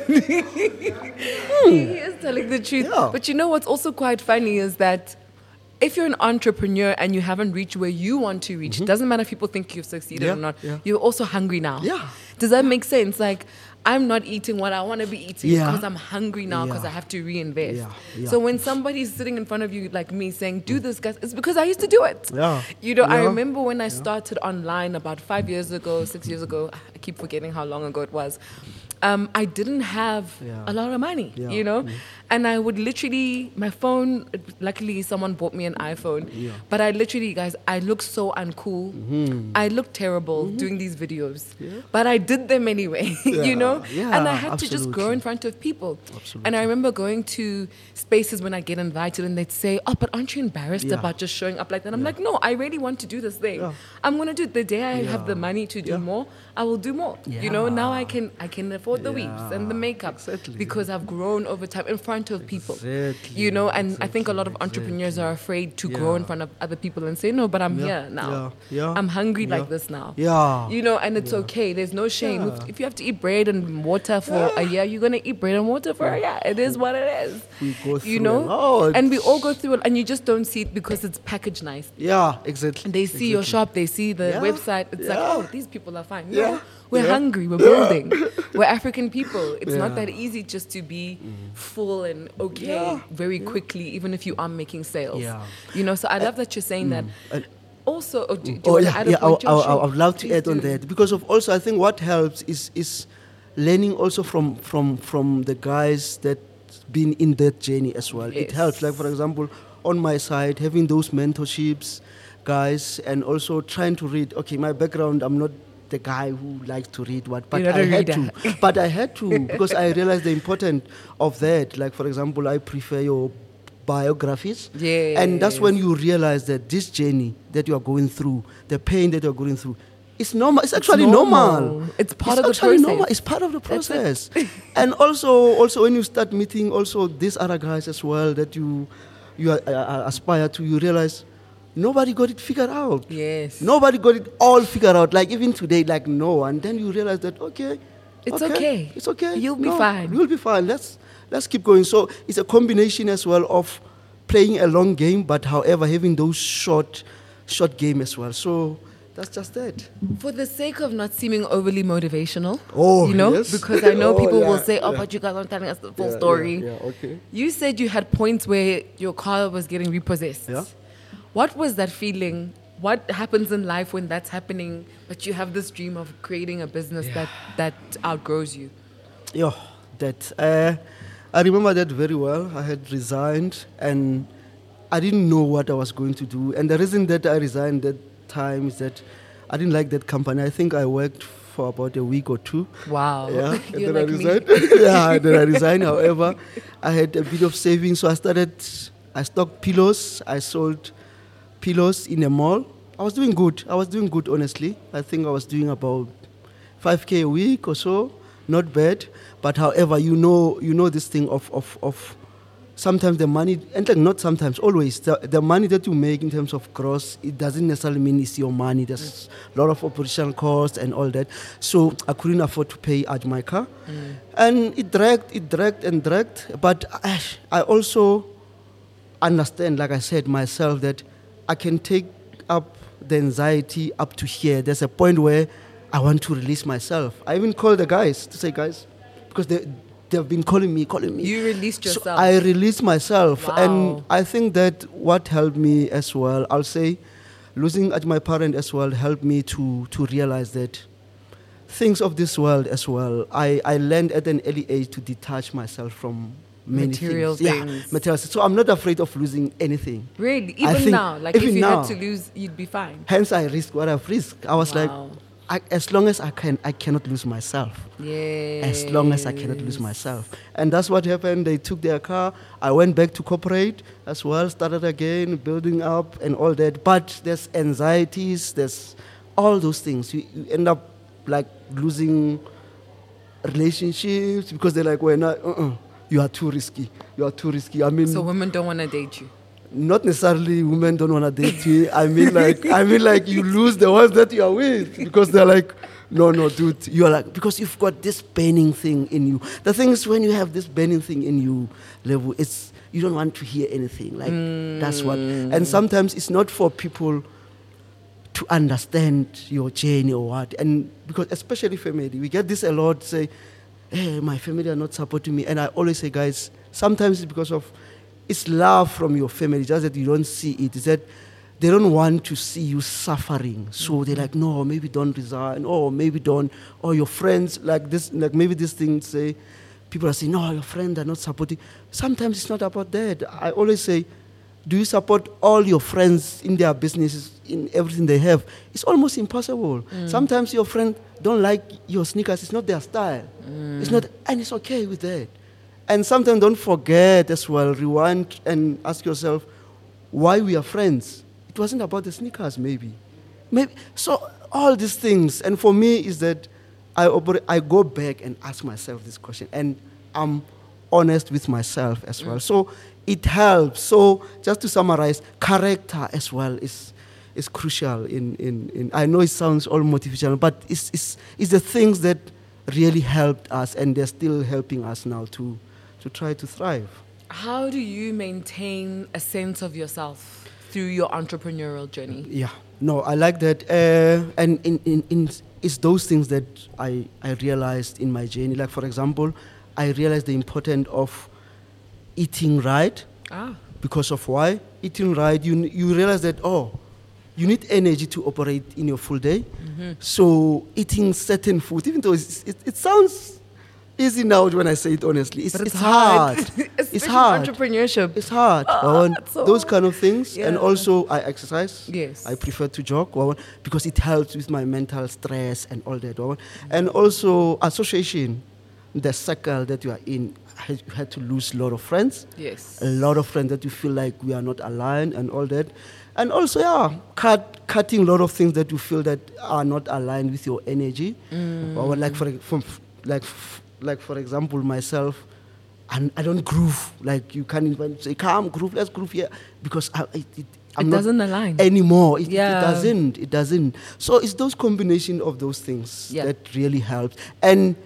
He is telling the truth. Yeah. But you know what's also quite funny is that if you're an entrepreneur and you haven't reached where you want to reach, it doesn't matter if people think you've succeeded Mm-hmm. Yeah, or not, yeah. you're also hungry now. Yeah. Does that make sense? Like, I'm not eating what I want to be eating Yeah. because I'm hungry now because Yeah. I have to reinvest. Yeah, yeah. So when somebody's sitting in front of you like me saying, do this, guys, it's because I used to do it. Yeah. You know, I Yeah. remember when I started online about five years ago, six years ago, I keep forgetting how long ago it was. Um, I didn't have Yeah. a lot of money, Yeah. you know? And I would literally, my phone, luckily someone bought me an iPhone. Yeah. But I literally, guys, I look so uncool. Mm-hmm. I look terrible doing these videos. But I did them anyway, you know? Yeah, and I had to just grow absolutely. in front of people. Absolutely. And I remember going to spaces when I get invited and they'd say, oh, but aren't you embarrassed Yeah. about just showing up like that? I'm like, no, I really want to do this thing. Yeah. I'm going to do it. The day I have the Yeah. money to do Yeah. more, I will do more. You know, now I can I can afford the weaves and the Yeah, makeup exactly. because I've grown over time in front of people. Exactly, You know, and I think a lot of exactly, entrepreneurs are afraid to grow in Yeah. front of other people and say, no, but I'm Yeah, here now. yeah, yeah, I'm hungry like yeah. this now. Yeah. You know, and it's okay. There's no shame. Yeah. If, if you have to eat bread and water for a year, you're going to eat bread and water for a year. It is what it is. We go You through know? a lot. And we all go through it, and you just don't see it because it's packaged nice. Yeah, exactly. They see your exactly. shop, they see the Yeah, website. It's like, yeah. oh, these people are fine. Yeah, No, we're yeah. hungry. We're building. We're African people. It's not Yeah. that easy just to be full and okay Yeah, very quickly, even if you are making sales. Yeah. You know, so I love that you're saying that. And- Also, oh, do, do you Oh want yeah, to add a yeah. I, point, I, I, Joshua? I would love to Please add on do. that because of also I think what helps is is learning also from from from the guys that been in that journey as well. It Yes. helps. Like for example, on my side, having those mentorships, guys, and also trying to read. Okay, my background, I'm not the guy who likes to read what, but You're not I a had reader. to. But I had to because I realized the importance of that. Like for example, I prefer your biographies. And that's when you realize that this journey that you are going through, the pain that you're going through, it's normal. It's actually normal. normal. It's part of the actually process. Normal. It's part of the That's it. process. And also, also when you start meeting also these other guys as well that you you are, uh, aspire to, you realize nobody got it figured out. Yes. Nobody got it all figured out. Like even today, like no. And then you realize that okay, It's okay. It's okay. You'll be No, fine. You'll be fine. Let's let's keep going. So it's a combination as well of playing a long game, but however having those short short game as well. So that's just it. For the sake of not seeming overly motivational, Oh, you know, yes. because I know Oh, people will yeah, say, "Oh, yeah. but you guys aren't telling us the full Yeah, story." yeah, yeah, okay. You said you had points where your car was getting repossessed. Yeah. What was that feeling? What happens in life when that's happening, but you have this dream of creating a business that that outgrows you? Yeah, that uh, I remember that very well. I had resigned and I didn't know what I was going to do. And the reason that I resigned that time is that I didn't like that company. I think I worked for about a week or two. Wow. Yeah, and You're then like I me. resigned. yeah, then I resigned. However, I had a bit of savings, so I started. I stocked pillows. I sold pillows in a mall. I was doing good. I was doing good, honestly. I think I was doing about five k a week or so. Not bad. But however, you know, you know this thing of of of. Sometimes the money, and like not sometimes, always, the, the money that you make in terms of gross, it doesn't necessarily mean it's your money. There's a lot of operational costs and all that. So I couldn't afford to pay at my car. Mm. And it dragged, it dragged and dragged. But I, I also understand, like I said myself, that I can take up the anxiety up to here. There's a point where I want to release myself. I even call the guys to say, guys, because they, they've been calling me, calling me. You released So yourself. I released myself. Wow. And I think that what helped me as well, I'll say, losing at my parent as well helped me to, to realize that things of this world as well, I, I learned at an early age to detach myself from many Material things. things. Yeah, material. So I'm not afraid of losing anything. Really? I Even think now? Like even if you now. had to lose, you'd be fine. Hence I risked what I've risked. I was like, Wow. I, as long as I can, I cannot lose myself. Yeah. As long as I cannot lose myself. And that's what happened. They took their car. I went back to corporate as well, started again, building up and all that. But there's anxieties, there's all those things. You, you end up like losing relationships because they're like, well, not, uh-uh, you are too risky. You are too risky. I mean, So women don't want to date you. not necessarily women don't want to date you. I mean, like, I mean, like you lose the ones that you are with because they're like, no, no, dude, you are like, because you've got this burning thing in you. The thing is, when you have this burning thing in you, level, it's you don't want to hear anything. Like mm. that's what. And sometimes it's not for people to understand your journey or what. And because especially family, we get this a lot. Say, hey, my family are not supporting me, and I always say, guys, sometimes it's because of it's love from your family, just that you don't see it. It's that they don't want to see you suffering. So mm-hmm. they're like, no, maybe don't resign, or maybe don't, or your friends, like this, like maybe this thing, say, people are saying, no, your friends are not supporting. Sometimes it's not about that. I always say, do you support all your friends in their businesses, in everything they have? It's almost impossible. Mm. Sometimes your friend don't like your sneakers. It's not their style. Mm. It's not, and it's okay with that. And sometimes don't forget as well, rewind and ask yourself why we are friends. It wasn't about the sneakers, maybe. maybe. So all these things, and for me is that I operate, I go back and ask myself this question, and I'm honest with myself as well. Mm. So it helps. So just to summarize, character as well is is crucial. In, in, in I know it sounds all motivational, but it's, it's, it's the things that really helped us, and they're still helping us now to to try to thrive. How do you maintain a sense of yourself through your entrepreneurial journey? Yeah, no, I like that. Uh, and in, in, in, it's those things that I, I realized in my journey. Like, for example, I realized the importance of eating right. Ah. Because of why? Eating right, you, you realize that, oh, you need energy to operate in your full day. Mm-hmm. So eating certain food, even though it's, it, it sounds easy now when I say it honestly. It's, but it's, it's hard. hard. It's hard. Entrepreneurship. It's hard. Oh, so those hard. kind of things. Yeah. And also I exercise. Yes. I prefer to jog because it helps with my mental stress and all that. Mm-hmm. And also association, the circle that you are in. You had to lose a lot of friends. Yes. A lot of friends that you feel like we are not aligned and all that. And also, yeah, cut, cutting a lot of things that you feel that are not aligned with your energy. Mm. Or like for, for like like for example, myself, and I don't groove. Like you can't even say, come groove, let's groove here, because I, it, it, I'm it not doesn't align anymore. It, yeah. it doesn't. It doesn't. So it's those combination of those things yeah. that really helps, and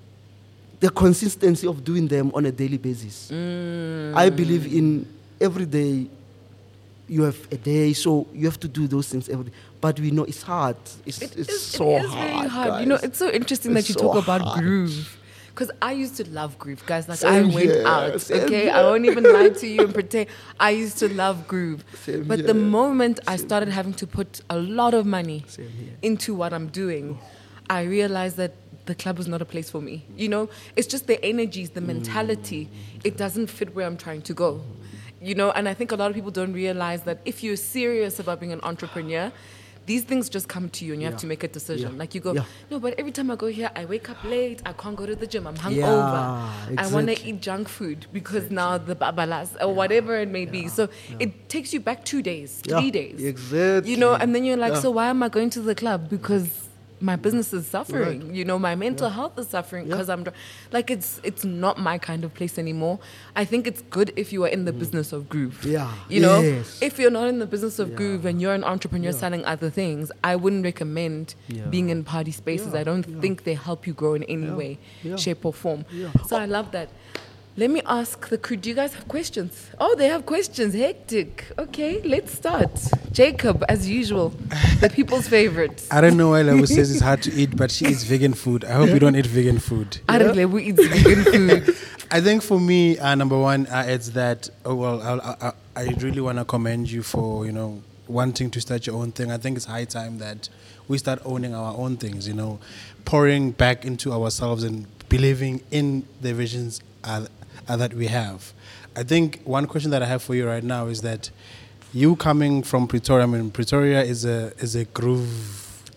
the consistency of doing them on a daily basis. Mm. I believe in every day. You have a day, so you have to do those things every day. But we know it's hard. It's, it it's is, so it is hard. very hard. Guys. You know, it's so interesting it's that you so talk about hard. groove. Because I used to love groove, guys. Like, Same I went here, out, same okay? here. I won't even lie to you and pretend. I used to love groove. Same but here. the moment Same I started here. having to put a lot of money Same here. into what I'm doing, I realized that the club was not a place for me. You know, it's just the energies, the mentality. Mm. It doesn't fit where I'm trying to go. You know, and I think a lot of people don't realize that if you're serious about being an entrepreneur, these things just come to you and you yeah. have to make a decision. Yeah. Like you go, yeah. no, but every time I go here, I wake up late, I can't go to the gym, I'm hungover. Yeah, exactly. I want to eat junk food because exactly. now the babalas or yeah. whatever it may yeah. be. So yeah. it takes you back two days, three yeah. days. Exactly. You know, and then you're like, yeah. so why am I going to the club? Because my business is suffering, right. you know, my mental yeah. health is suffering because yeah. I'm like, it's it's not my kind of place anymore. I think it's good if you are in the mm. business of groove. Yeah. You know, yes. if you're not in the business of yeah. groove and you're an entrepreneur yeah. selling other things, I wouldn't recommend yeah. being in party spaces. Yeah. I don't yeah. think they help you grow in any yeah. way, yeah. shape or form. Yeah. So I love that. Let me ask the crew, do you guys have questions? Oh, they have questions. Hectic. Okay, let's start. Jacob, as usual, the people's favorite. I don't know why Lebu says it's hard to eat, but she eats vegan food. I hope you don't eat vegan food. I don't Lebu eats vegan food. I think for me, uh, number one, uh, it's that, oh, well, I, I, I really want to commend you for, you know, wanting to start your own thing. I think it's high time that we start owning our own things, you know, pouring back into ourselves and believing in the visions uh, uh, that we have. I think one question that I have for you right now is that you coming from Pretoria, I mean, Pretoria is a is a groove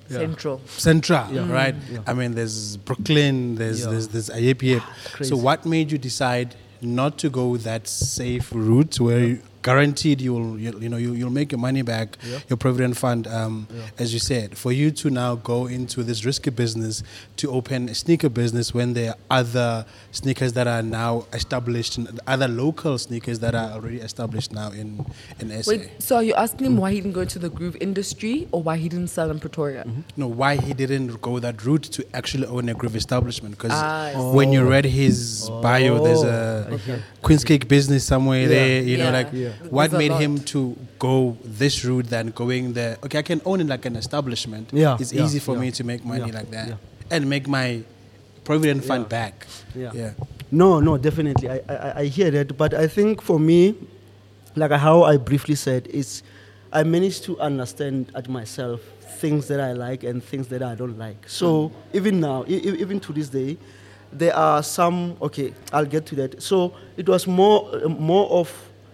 Central. Central, right? I mean, there's Brooklyn, there's Yeah. there's there's Ayep. Crazy. So what made you decide not to go that safe route where you guaranteed you'll you, you know you, you'll make your money back, Yeah. your provident fund, um, as you said, for you to now go into this risky business to open a sneaker business when there are other sneakers that are now established, and other local sneakers that are already established now in in S A. Wait, so are you asking him why he didn't go to the groove industry or why he didn't sell in Pretoria? No, why he didn't go that route to actually own a groove establishment? Because Ah, I see. when you read his bio, there's a Okay. Queen's Cake business somewhere Yeah. there. You know, Yeah. like Yeah. what There's a made lot. him to go this route than going there? Okay, I can own it like an establishment. Yeah, It's yeah, easy for yeah, me to make money yeah, like that yeah. and make my provident fund Yeah. back. Yeah. yeah. No, no, definitely. I, I, I hear that. But I think for me, like how I briefly said, is I managed to understand at myself things that I like and things that I don't like. So even now, e- e- even to this day, there are some, okay, I'll get to that. So it was more, uh, more of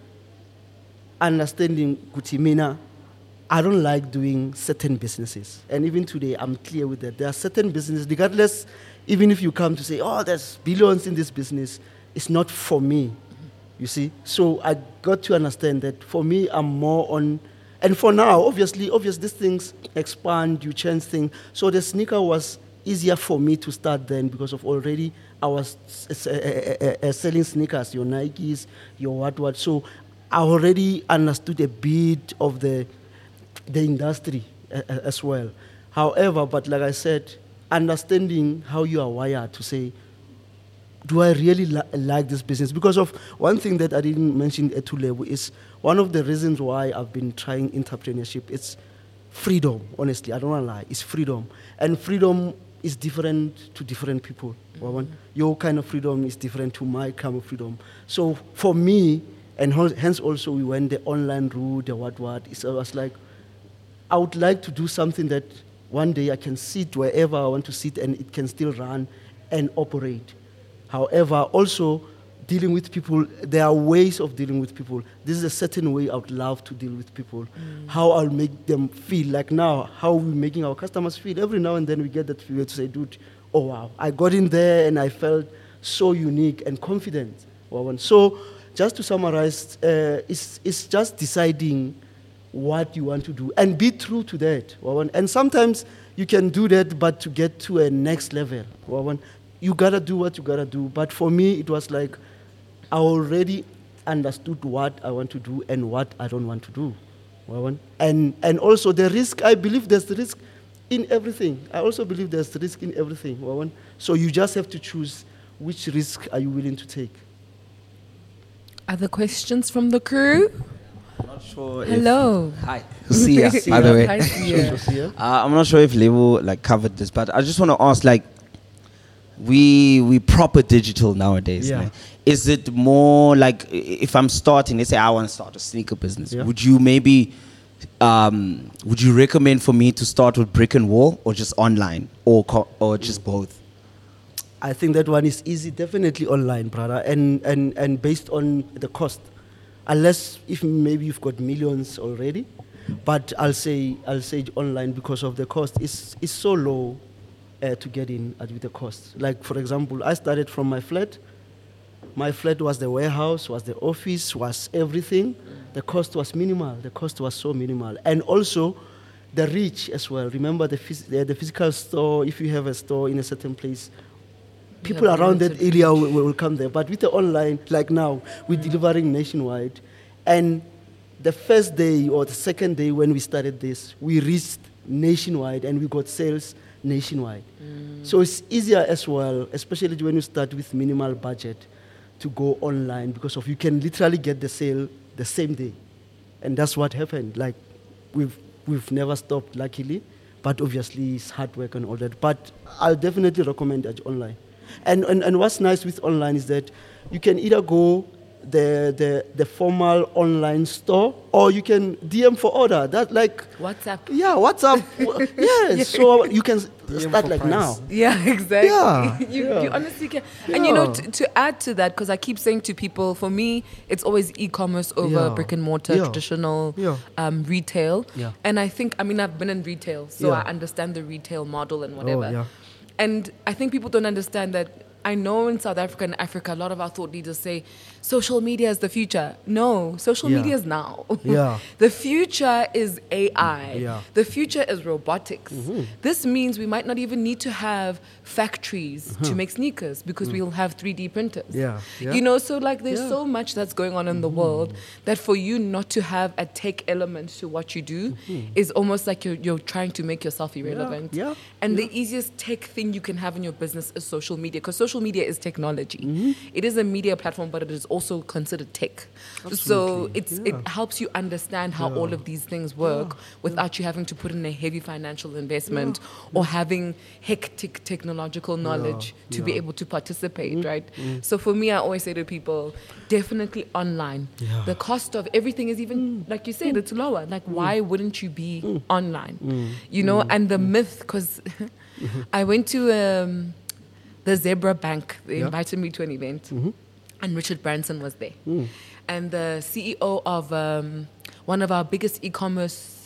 understanding Gutimina. I don't like doing certain businesses. And even today, I'm clear with that. There are certain businesses, regardless, even if you come to say, oh, there's billions in this business, it's not for me, you see. So I got to understand that for me, I'm more on, and for now, obviously, obviously, these things expand, you change things. So the sneaker was easier for me to start then because of already I was uh, uh, uh, selling sneakers, your Nikes, your what what. So I already understood a bit of the the industry uh, uh, as well. However, but like I said, understanding how you are wired to say, do I really li- like this business? Because of one thing that I didn't mention at level is one of the reasons why I've been trying entrepreneurship. It's freedom, honestly. I don't want to lie. It's freedom. And freedom is different to different people. Mm-hmm. Your kind of freedom is different to my kind of freedom. So for me, and hence also we went the online route, the what what, it's, I was like, I would like to do something that one day I can sit wherever I want to sit and it can still run and operate. However, also dealing with people, there are ways of dealing with people. This is a certain way I would love to deal with people. Mm. How I'll make them feel. Like now, how we're making our customers feel. Every now and then we get that feel to say, dude, oh wow, I got in there and I felt so unique and confident. So just to summarize, uh, it's, it's just deciding what you want to do and be true to that. And sometimes you can do that, but to get to a next level, you gotta do what you gotta do. But for me, it was like I already understood what I want to do and what I don't want to do. And and also the risk, I believe there's risk in everything. I also believe there's risk in everything. So you just have to choose which risk are you willing to take. Other questions from the crew? I'm not sure. Hello. If, hi. Sia, by the way. Hi, Sia. Sia. Uh, I'm not sure if Levo like covered this, but I just want to ask, like, we we proper digital nowadays. Yeah. Man. Is it more like i- if I'm starting, let's say I want to start a sneaker business, Yeah. would you maybe um, would you recommend for me to start with brick and wall or just online or co- or just both? I think that one is easy, definitely online, brother, and, and, and based on the cost. Unless if maybe you've got millions already, but I'll say I'll say online because of the cost. It's it's so low uh, to get in at with the cost. Like for example, I started from my flat. My flat was the warehouse, was the office, was everything. The cost was minimal. The cost was so minimal, and also the reach as well. Remember the phys- the, the physical store. If you have a store in a certain place, people have around that limited area will, will come there. But with the online, like now, we're delivering nationwide. And the first day or the second day when we started this, we reached nationwide and we got sales nationwide. Mm. So it's easier as well, especially when you start with minimal budget, to go online because of you can literally get the sale the same day. And that's what happened. Like we've we've never stopped, luckily, but obviously it's hard work and all that. But I'll definitely recommend that online. And, and and what's nice with online is that you can either go the, the the formal online store, or you can D M for order. That like WhatsApp. yeah, WhatsApp. Yes, so you can s- D M start for like price. now. Yeah, exactly. Yeah, you, yeah. you honestly can. And you know, Yeah. t- to add to that, because I keep saying to people, for me, it's always e-commerce over Yeah. brick and mortar, Yeah. traditional Yeah. um, retail. Yeah. And I think, I mean, I've been in retail, so Yeah. I understand the retail model and whatever. Oh, yeah. And I think people don't understand that. I know in South Africa and Africa, a lot of our thought leaders say social media is the future. No, social Yeah. media is now. Yeah. The future is A I. Yeah. The future is robotics. This means we might not even need to have factories to make sneakers because we'll have three D printers. Yeah, yeah. You know, so like there's Yeah. so much that's going on in the world that for you not to have a tech element to what you do is almost like you're, you're trying to make yourself irrelevant. yeah, And the easiest tech thing you can have in your business is social media, because social media is technology. It is a media platform, but it is also considered tech. So it's yeah. it helps you understand how all of these things work without you having to put in a heavy financial investment or having hectic technological knowledge to be yeah. able to participate, right? So for me, I always say to people, definitely online. Yeah. The cost of everything is even, like you said, it's lower. Like, why wouldn't you be online? You know, and the myth, because I went to um, the Zebra Bank. They Yeah. invited me to an event, and Richard Branson was there. And the C E O of um, one of our biggest e-commerce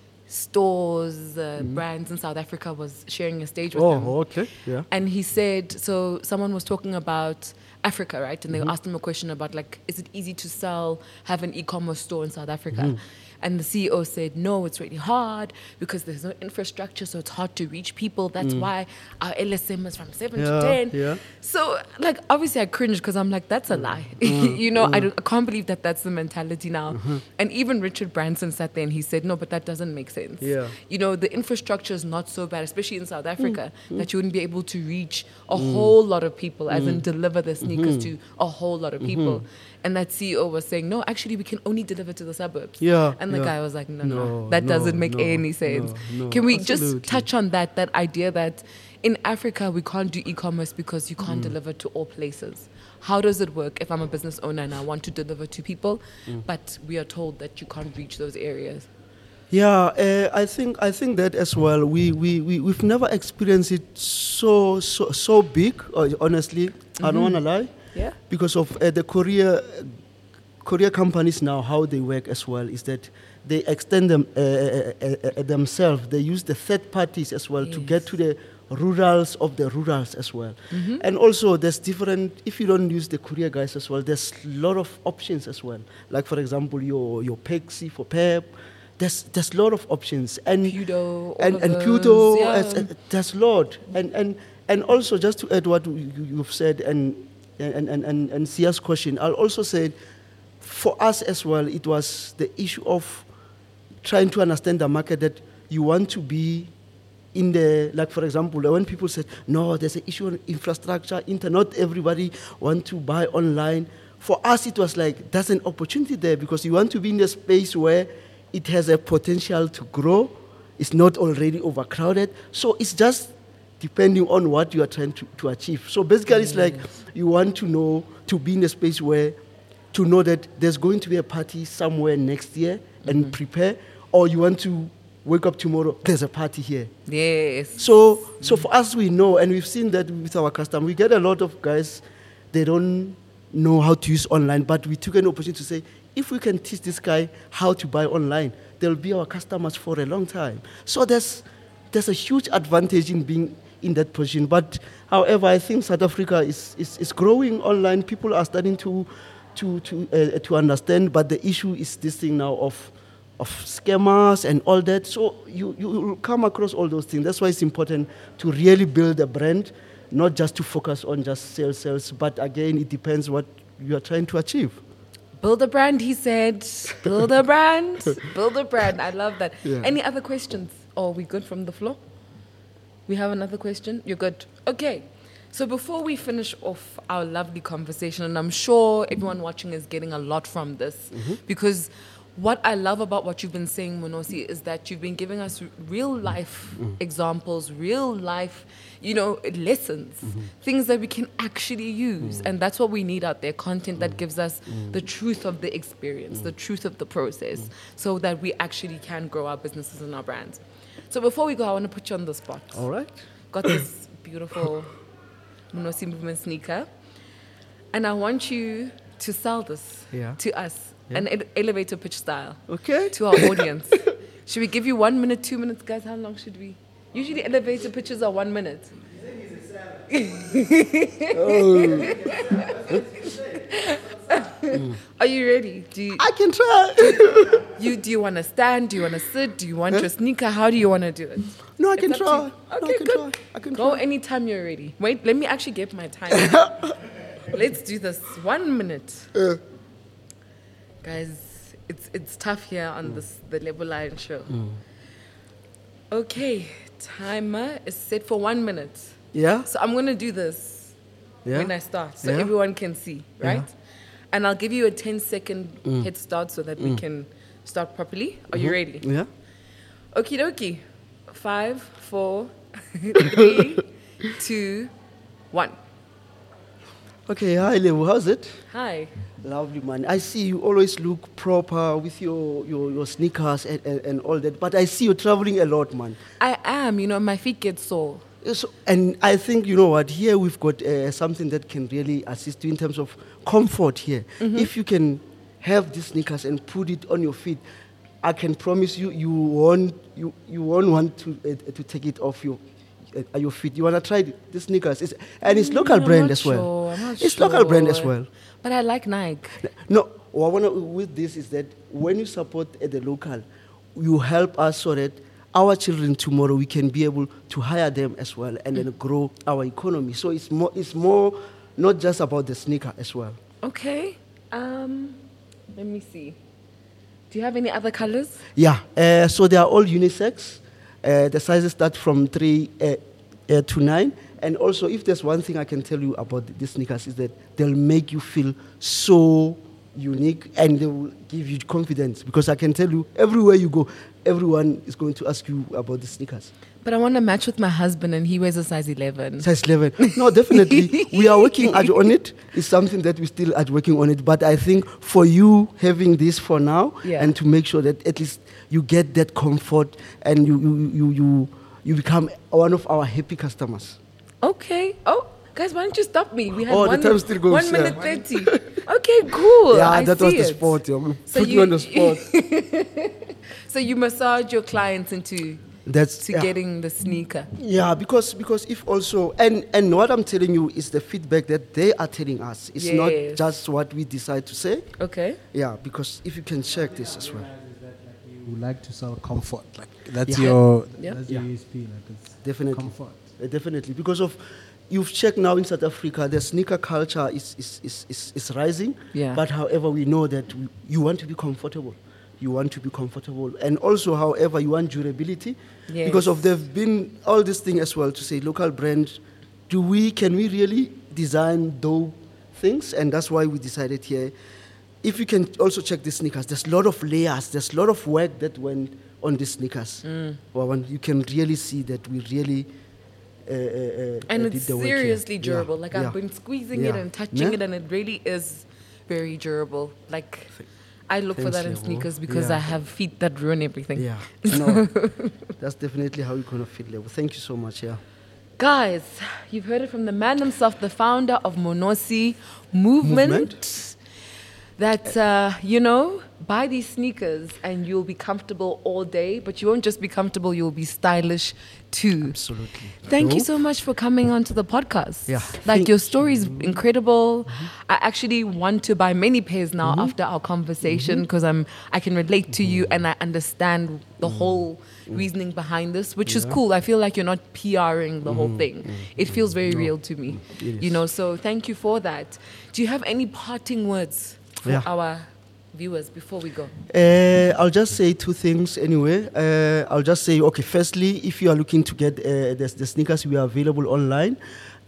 stores, uh, brands in South Africa was sharing a stage with him. Oh, okay. Yeah. And he said, so someone was talking about Africa, right? And they asked him a question about, like, is it easy to sell, have an e-commerce store in South Africa? And the C E O said, no, it's really hard because there's no infrastructure, so it's hard to reach people. That's why our L S M is from seven to Yeah, ten. yeah. So, like, obviously I cringe because I'm like, that's a lie. you know, I, don't, I can't believe that that's the mentality now. And even Richard Branson sat there and he said, no, but that doesn't make sense. Yeah. You know, the infrastructure is not so bad, especially in South Africa, that you wouldn't be able to reach a whole lot of people, as in deliver the sneakers to a whole lot of people. And that C E O was saying, no, actually, we can only deliver to the suburbs. Yeah, And the yeah. guy was like, no, no, No, that no, doesn't make no, any sense. no, no, can we absolutely. just touch on that, that idea that in Africa, we can't do e-commerce because you can't deliver to all places? How does it work if I'm a business owner and I want to deliver to people, but we are told that you can't reach those areas? Yeah, uh, I think I think that as well. We we we we've never experienced it so so so big. Uh, honestly, I don't want to lie. Yeah. Because of uh, the courier courier companies now, how they work as well is that they extend them uh, uh, uh, uh, themselves. They use the third parties as well to get Yes. to the rurals of the rurals as well. And also there's different, if you don't use the courier guys as well, there's a lot of options as well. Like for example, your your Pexi for Pep. There's there's a lot of options. And Pudo, all and, of and those, Pudo, yeah. as- uh, there's a lot. And and and also just to add what you, you've said and and and and, and Sia's question, I'll also say for us as well, it was the issue of trying to understand the market, that you want to be in the, like for example, when people said, no, there's an issue on infrastructure, internet, not everybody want to buy online. For us, it was like, there's an opportunity there because you want to be in a space where it has a potential to grow. It's not already overcrowded. So it's just depending on what you are trying to, to achieve. So basically, it's like you want to know, to be in a space where, to know that there's going to be a party somewhere next year and prepare, or you want to wake up tomorrow, there's a party here. Yes. So, so for us, we know, and we've seen that with our customers. We get a lot of guys, they don't know how to use online, but we took an opportunity to say, if we can teach this guy how to buy online, they'll be our customers for a long time. So there's, there's a huge advantage in being in that position. But however, I think South Africa is, is, is growing online. People are starting to, to, to, uh, to understand, but the issue is this thing now of of scammers and all that. So you, you will come across all those things. That's why it's important to really build a brand, not just to focus on just sales, sales. But again, it depends what you are trying to achieve. Build a brand, he said. Build a brand. Build a brand. I love that. Yeah. Any other questions? Oh, we good from the floor? We have another question? You're good. Okay. So before we finish off our lovely conversation, and I'm sure everyone watching is getting a lot from this, because what I love about what you've been saying, Monosi, is that you've been giving us real life examples, real life, you know, lessons, things that we can actually use. And that's what we need out there, content that gives us the truth of the experience, the truth of the process, so that we actually can grow our businesses and our brands. So before we go, I want to put you on the spot. All right. Got this beautiful Monosi Movement sneaker. And I want you to sell this Yeah. to us, Yeah. an ele- elevator pitch style, Okay. to our audience. Should we give you one minute, two minutes? Guys, how long should we? Usually elevator pitches are one minute. Are you ready? Do you, I can try. you, do you want to stand? Do you want to sit? Do you want your sneaker? How do you want to do it? No, I can It's up try. to you. No, Okay, I can good. try. I can Go try. anytime you're ready. Wait, let me actually get my time. Let's do this. One minute. Uh. Guys, it's it's tough here on this the Label Lion show. Mm. Okay, timer is set for one minute. Yeah. So I'm gonna do this Yeah. when I start, so Yeah. everyone can see, right? Yeah. And I'll give you a ten second Mm. head start so that we can start properly. Are you ready? Yeah. Okie dokie. Five, four, three, two, one. Okay. Hi, Lewu. How's it? Hi. Lovely, man. I see you always look proper with your, your, your sneakers and, and, and all that. But I see you traveling a lot, man. I am, you know, my feet get sore. So, and I think, you know what, here we've got uh, something that can really assist you in terms of comfort here. If you can have these sneakers and put it on your feet, I can promise you, you won't, you, you won't want to, uh, to take it off your, uh, your feet. You want to try the sneakers. It's, and it's local I'm brand not as well. sure, I'm not It's local brand as sure. well. But I like Nike. No, what I want to with this is that when you support at the local, you help us so that our children tomorrow we can be able to hire them as well and then grow our economy. So it's more, it's more not just about the sneaker as well. Okay. Um, let me see. Do you have any other colors? Yeah. Uh, so they are all unisex. Uh, the sizes start from three uh, uh, to nine. And also, if there's one thing I can tell you about these sneakers is that they'll make you feel so unique and they will give you confidence. Because I can tell you, everywhere you go, everyone is going to ask you about the sneakers. But I want to match with my husband, and he wears a size eleven. Size eleven. No, definitely. We are working at, on it. It's something that we still are working on it. But I think for you having this for now Yeah. and to make sure that at least you get that comfort and you, you, you, you, you become one of our happy customers. Okay. Oh, guys, why don't you stop me? We had Oh, the one, time still goes, one yeah. minute thirty. Okay, cool. yeah, I that see was the it. sport. Yeah. We So put you, you- on the spot. So you massage your clients into That's to yeah. getting the sneaker. Yeah, because because if also and and what I'm telling you is the feedback that they are telling us. It's not Yes. just what we decide to say. Okay. Yeah, because if you can check this as well. You like to sell comfort, like that's Yeah. your Yeah. that's Yeah. your U S P, like it's Definitely. comfort. Uh, definitely, because of you've checked now in South Africa, the sneaker culture is is, is, is, is rising. Yeah. But however, we know that we, you want to be comfortable. You want to be comfortable, and also, however, you want durability. Because of Yes. there've been all this thing as well to say local brand. Do we can we really design those things? And that's why we decided here. If you can also check the sneakers, there's a lot of layers. There's a lot of work that went on the sneakers. Mm. Well, when you can really see that we really. Uh, uh, uh, And uh, it's did the work here. seriously Yeah, durable. Like yeah. I've been squeezing it Yeah. and touching Yeah. it, and it really is very durable. Like I look for Thanks, that in Lebo. sneakers because Yeah. I have feet that ruin everything. Yeah, no, that's definitely how you're gonna feel, Level. Thank you so much. Yeah, Guys, you've heard it from the man himself, the founder of Monosi Movement. Movement. That, uh, you know, buy these sneakers and you'll be comfortable all day, but you won't just be comfortable, you'll be stylish too. absolutely. Thank you Dope. so much for coming onto the podcast. Yeah. Like Thank- your story is incredible. I actually want to buy many pairs now after our conversation because I'm I can relate to you and I understand the whole reasoning behind this, which is cool. I feel like you're not PRing the whole thing. It feels very real to me. It You is. know, so thank you for that. Do you have any parting words for Yeah. our viewers before we go? Uh, I'll just say two things anyway. Uh, I'll just say, okay, firstly, if you are looking to get uh, the, the sneakers, we are available online.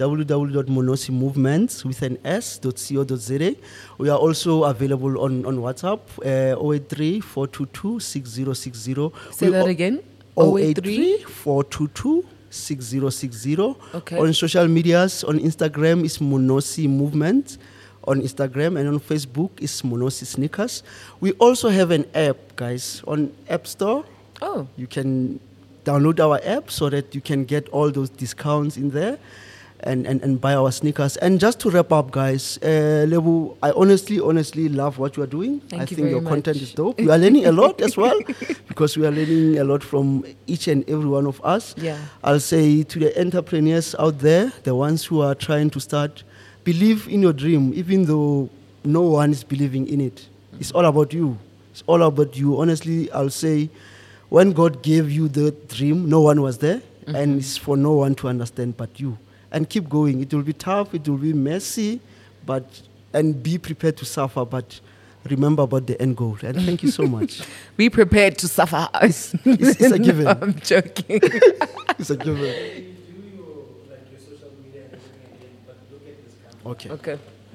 w w w dot monosi movements with an s dot co dot z a. We are also available on, on WhatsApp, uh, zero eight three, four two two, six zero six zero. Say We that o- again. zero eight three, four two two, six zero six zero. Okay. On social medias, on Instagram is Monosi Movement. On Instagram and on Facebook is Monosi Sneakers. We also have an app, guys, on App Store. Oh, You can download our app so that you can get all those discounts in there and, and, and buy our sneakers. And just to wrap up, guys, uh, Lebu, I honestly, honestly love what you are doing. Thank I you think very your content much. is dope. We are learning a lot as well because we are learning a lot from each and every one of us. Yeah. I'll say to the entrepreneurs out there, the ones who are trying to start, believe in your dream, even though no one is believing in it. It's all about you. It's all about you. Honestly, I'll say, when God gave you the dream, no one was there, and it's for no one to understand but you. And keep going. It will be tough. It will be messy, but and be prepared to suffer. But remember about the end goal. And thank you so much. be prepared to suffer. It's, it's a given. No, I'm joking. It's a given. Okay. Okay.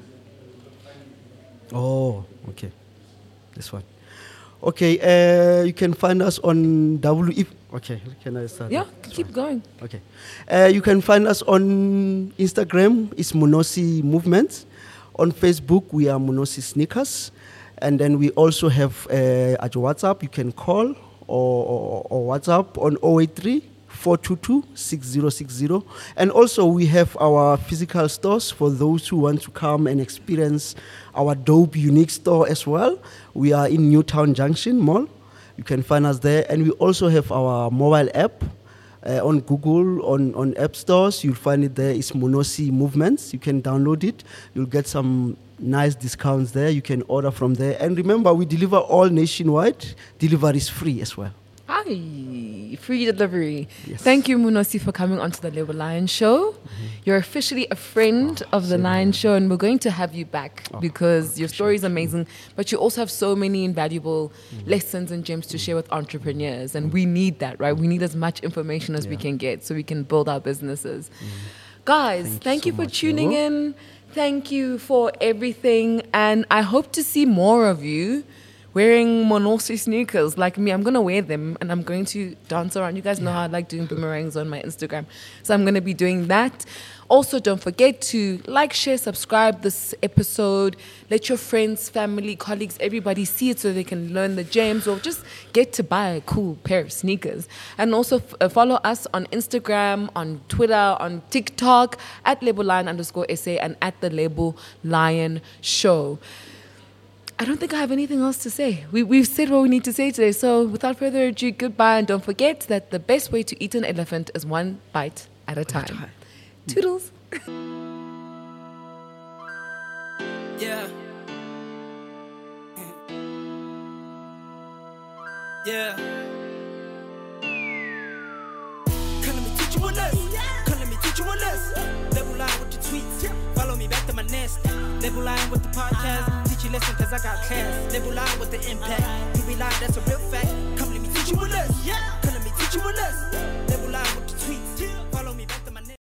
Oh, okay. This one. Okay, uh, you can find us on W. If, okay, can I start? Yeah, This keep one. going. Okay. Uh, you can find us on Instagram, it's Monosi Movements. On Facebook, we are Monosi Sneakers. And then we also have uh, at WhatsApp, you can call or, or, or WhatsApp on zero eight three, four two two, six zero six zero. And also we have our physical stores for those who want to come and experience our dope, unique store as well. We are in Newtown Junction Mall. You can find us there. And we also have our mobile app uh, on Google, on, on app stores. You'll find it there. It's Monosi Movements. You can download it. You'll get some nice discounts there. You can order from there. And remember, we deliver all nationwide. Delivery is free as well. Hi, free delivery. Yes. Thank you, Munosi, for coming onto the Label Lion Show. You're officially a friend of the Lion Show, and we're going to have you back because your story is amazing, but you also have so many invaluable lessons and gems to share with entrepreneurs, and we need that, right? We need as much information as we Yeah. can get so we can build our businesses. Guys, Thank thank, you you, so for much, tuning Lebo. in. Thank you for everything, and I hope to see more of you wearing Monosi sneakers like me. I'm going to wear them and I'm going to dance around. You guys know how I like doing boomerangs on my Instagram. So I'm going to be doing that. Also, don't forget to like, share, subscribe this episode. Let your friends, family, colleagues, everybody see it so they can learn the gems or just get to buy a cool pair of sneakers. And also f- uh, follow us on Instagram, on Twitter, on TikTok at Label Lion underscore S A and at the Label Lion Show. I don't think I have anything else to say. We, we've said what we need to say today. So without further ado, goodbye. And don't forget that the best way to eat an elephant is one bite at a time. Toodles. Yeah. Yeah. Come let me teach you a lesson. Come let me teach you a lesson. Label line with the tweets. Follow me back to my nest. Label line with the podcast. Teach you lesson cause I got class. Label line with the impact. You be lying, that's a real fact. Come let me teach you a lesson. Come let me teach you a lesson. Label line with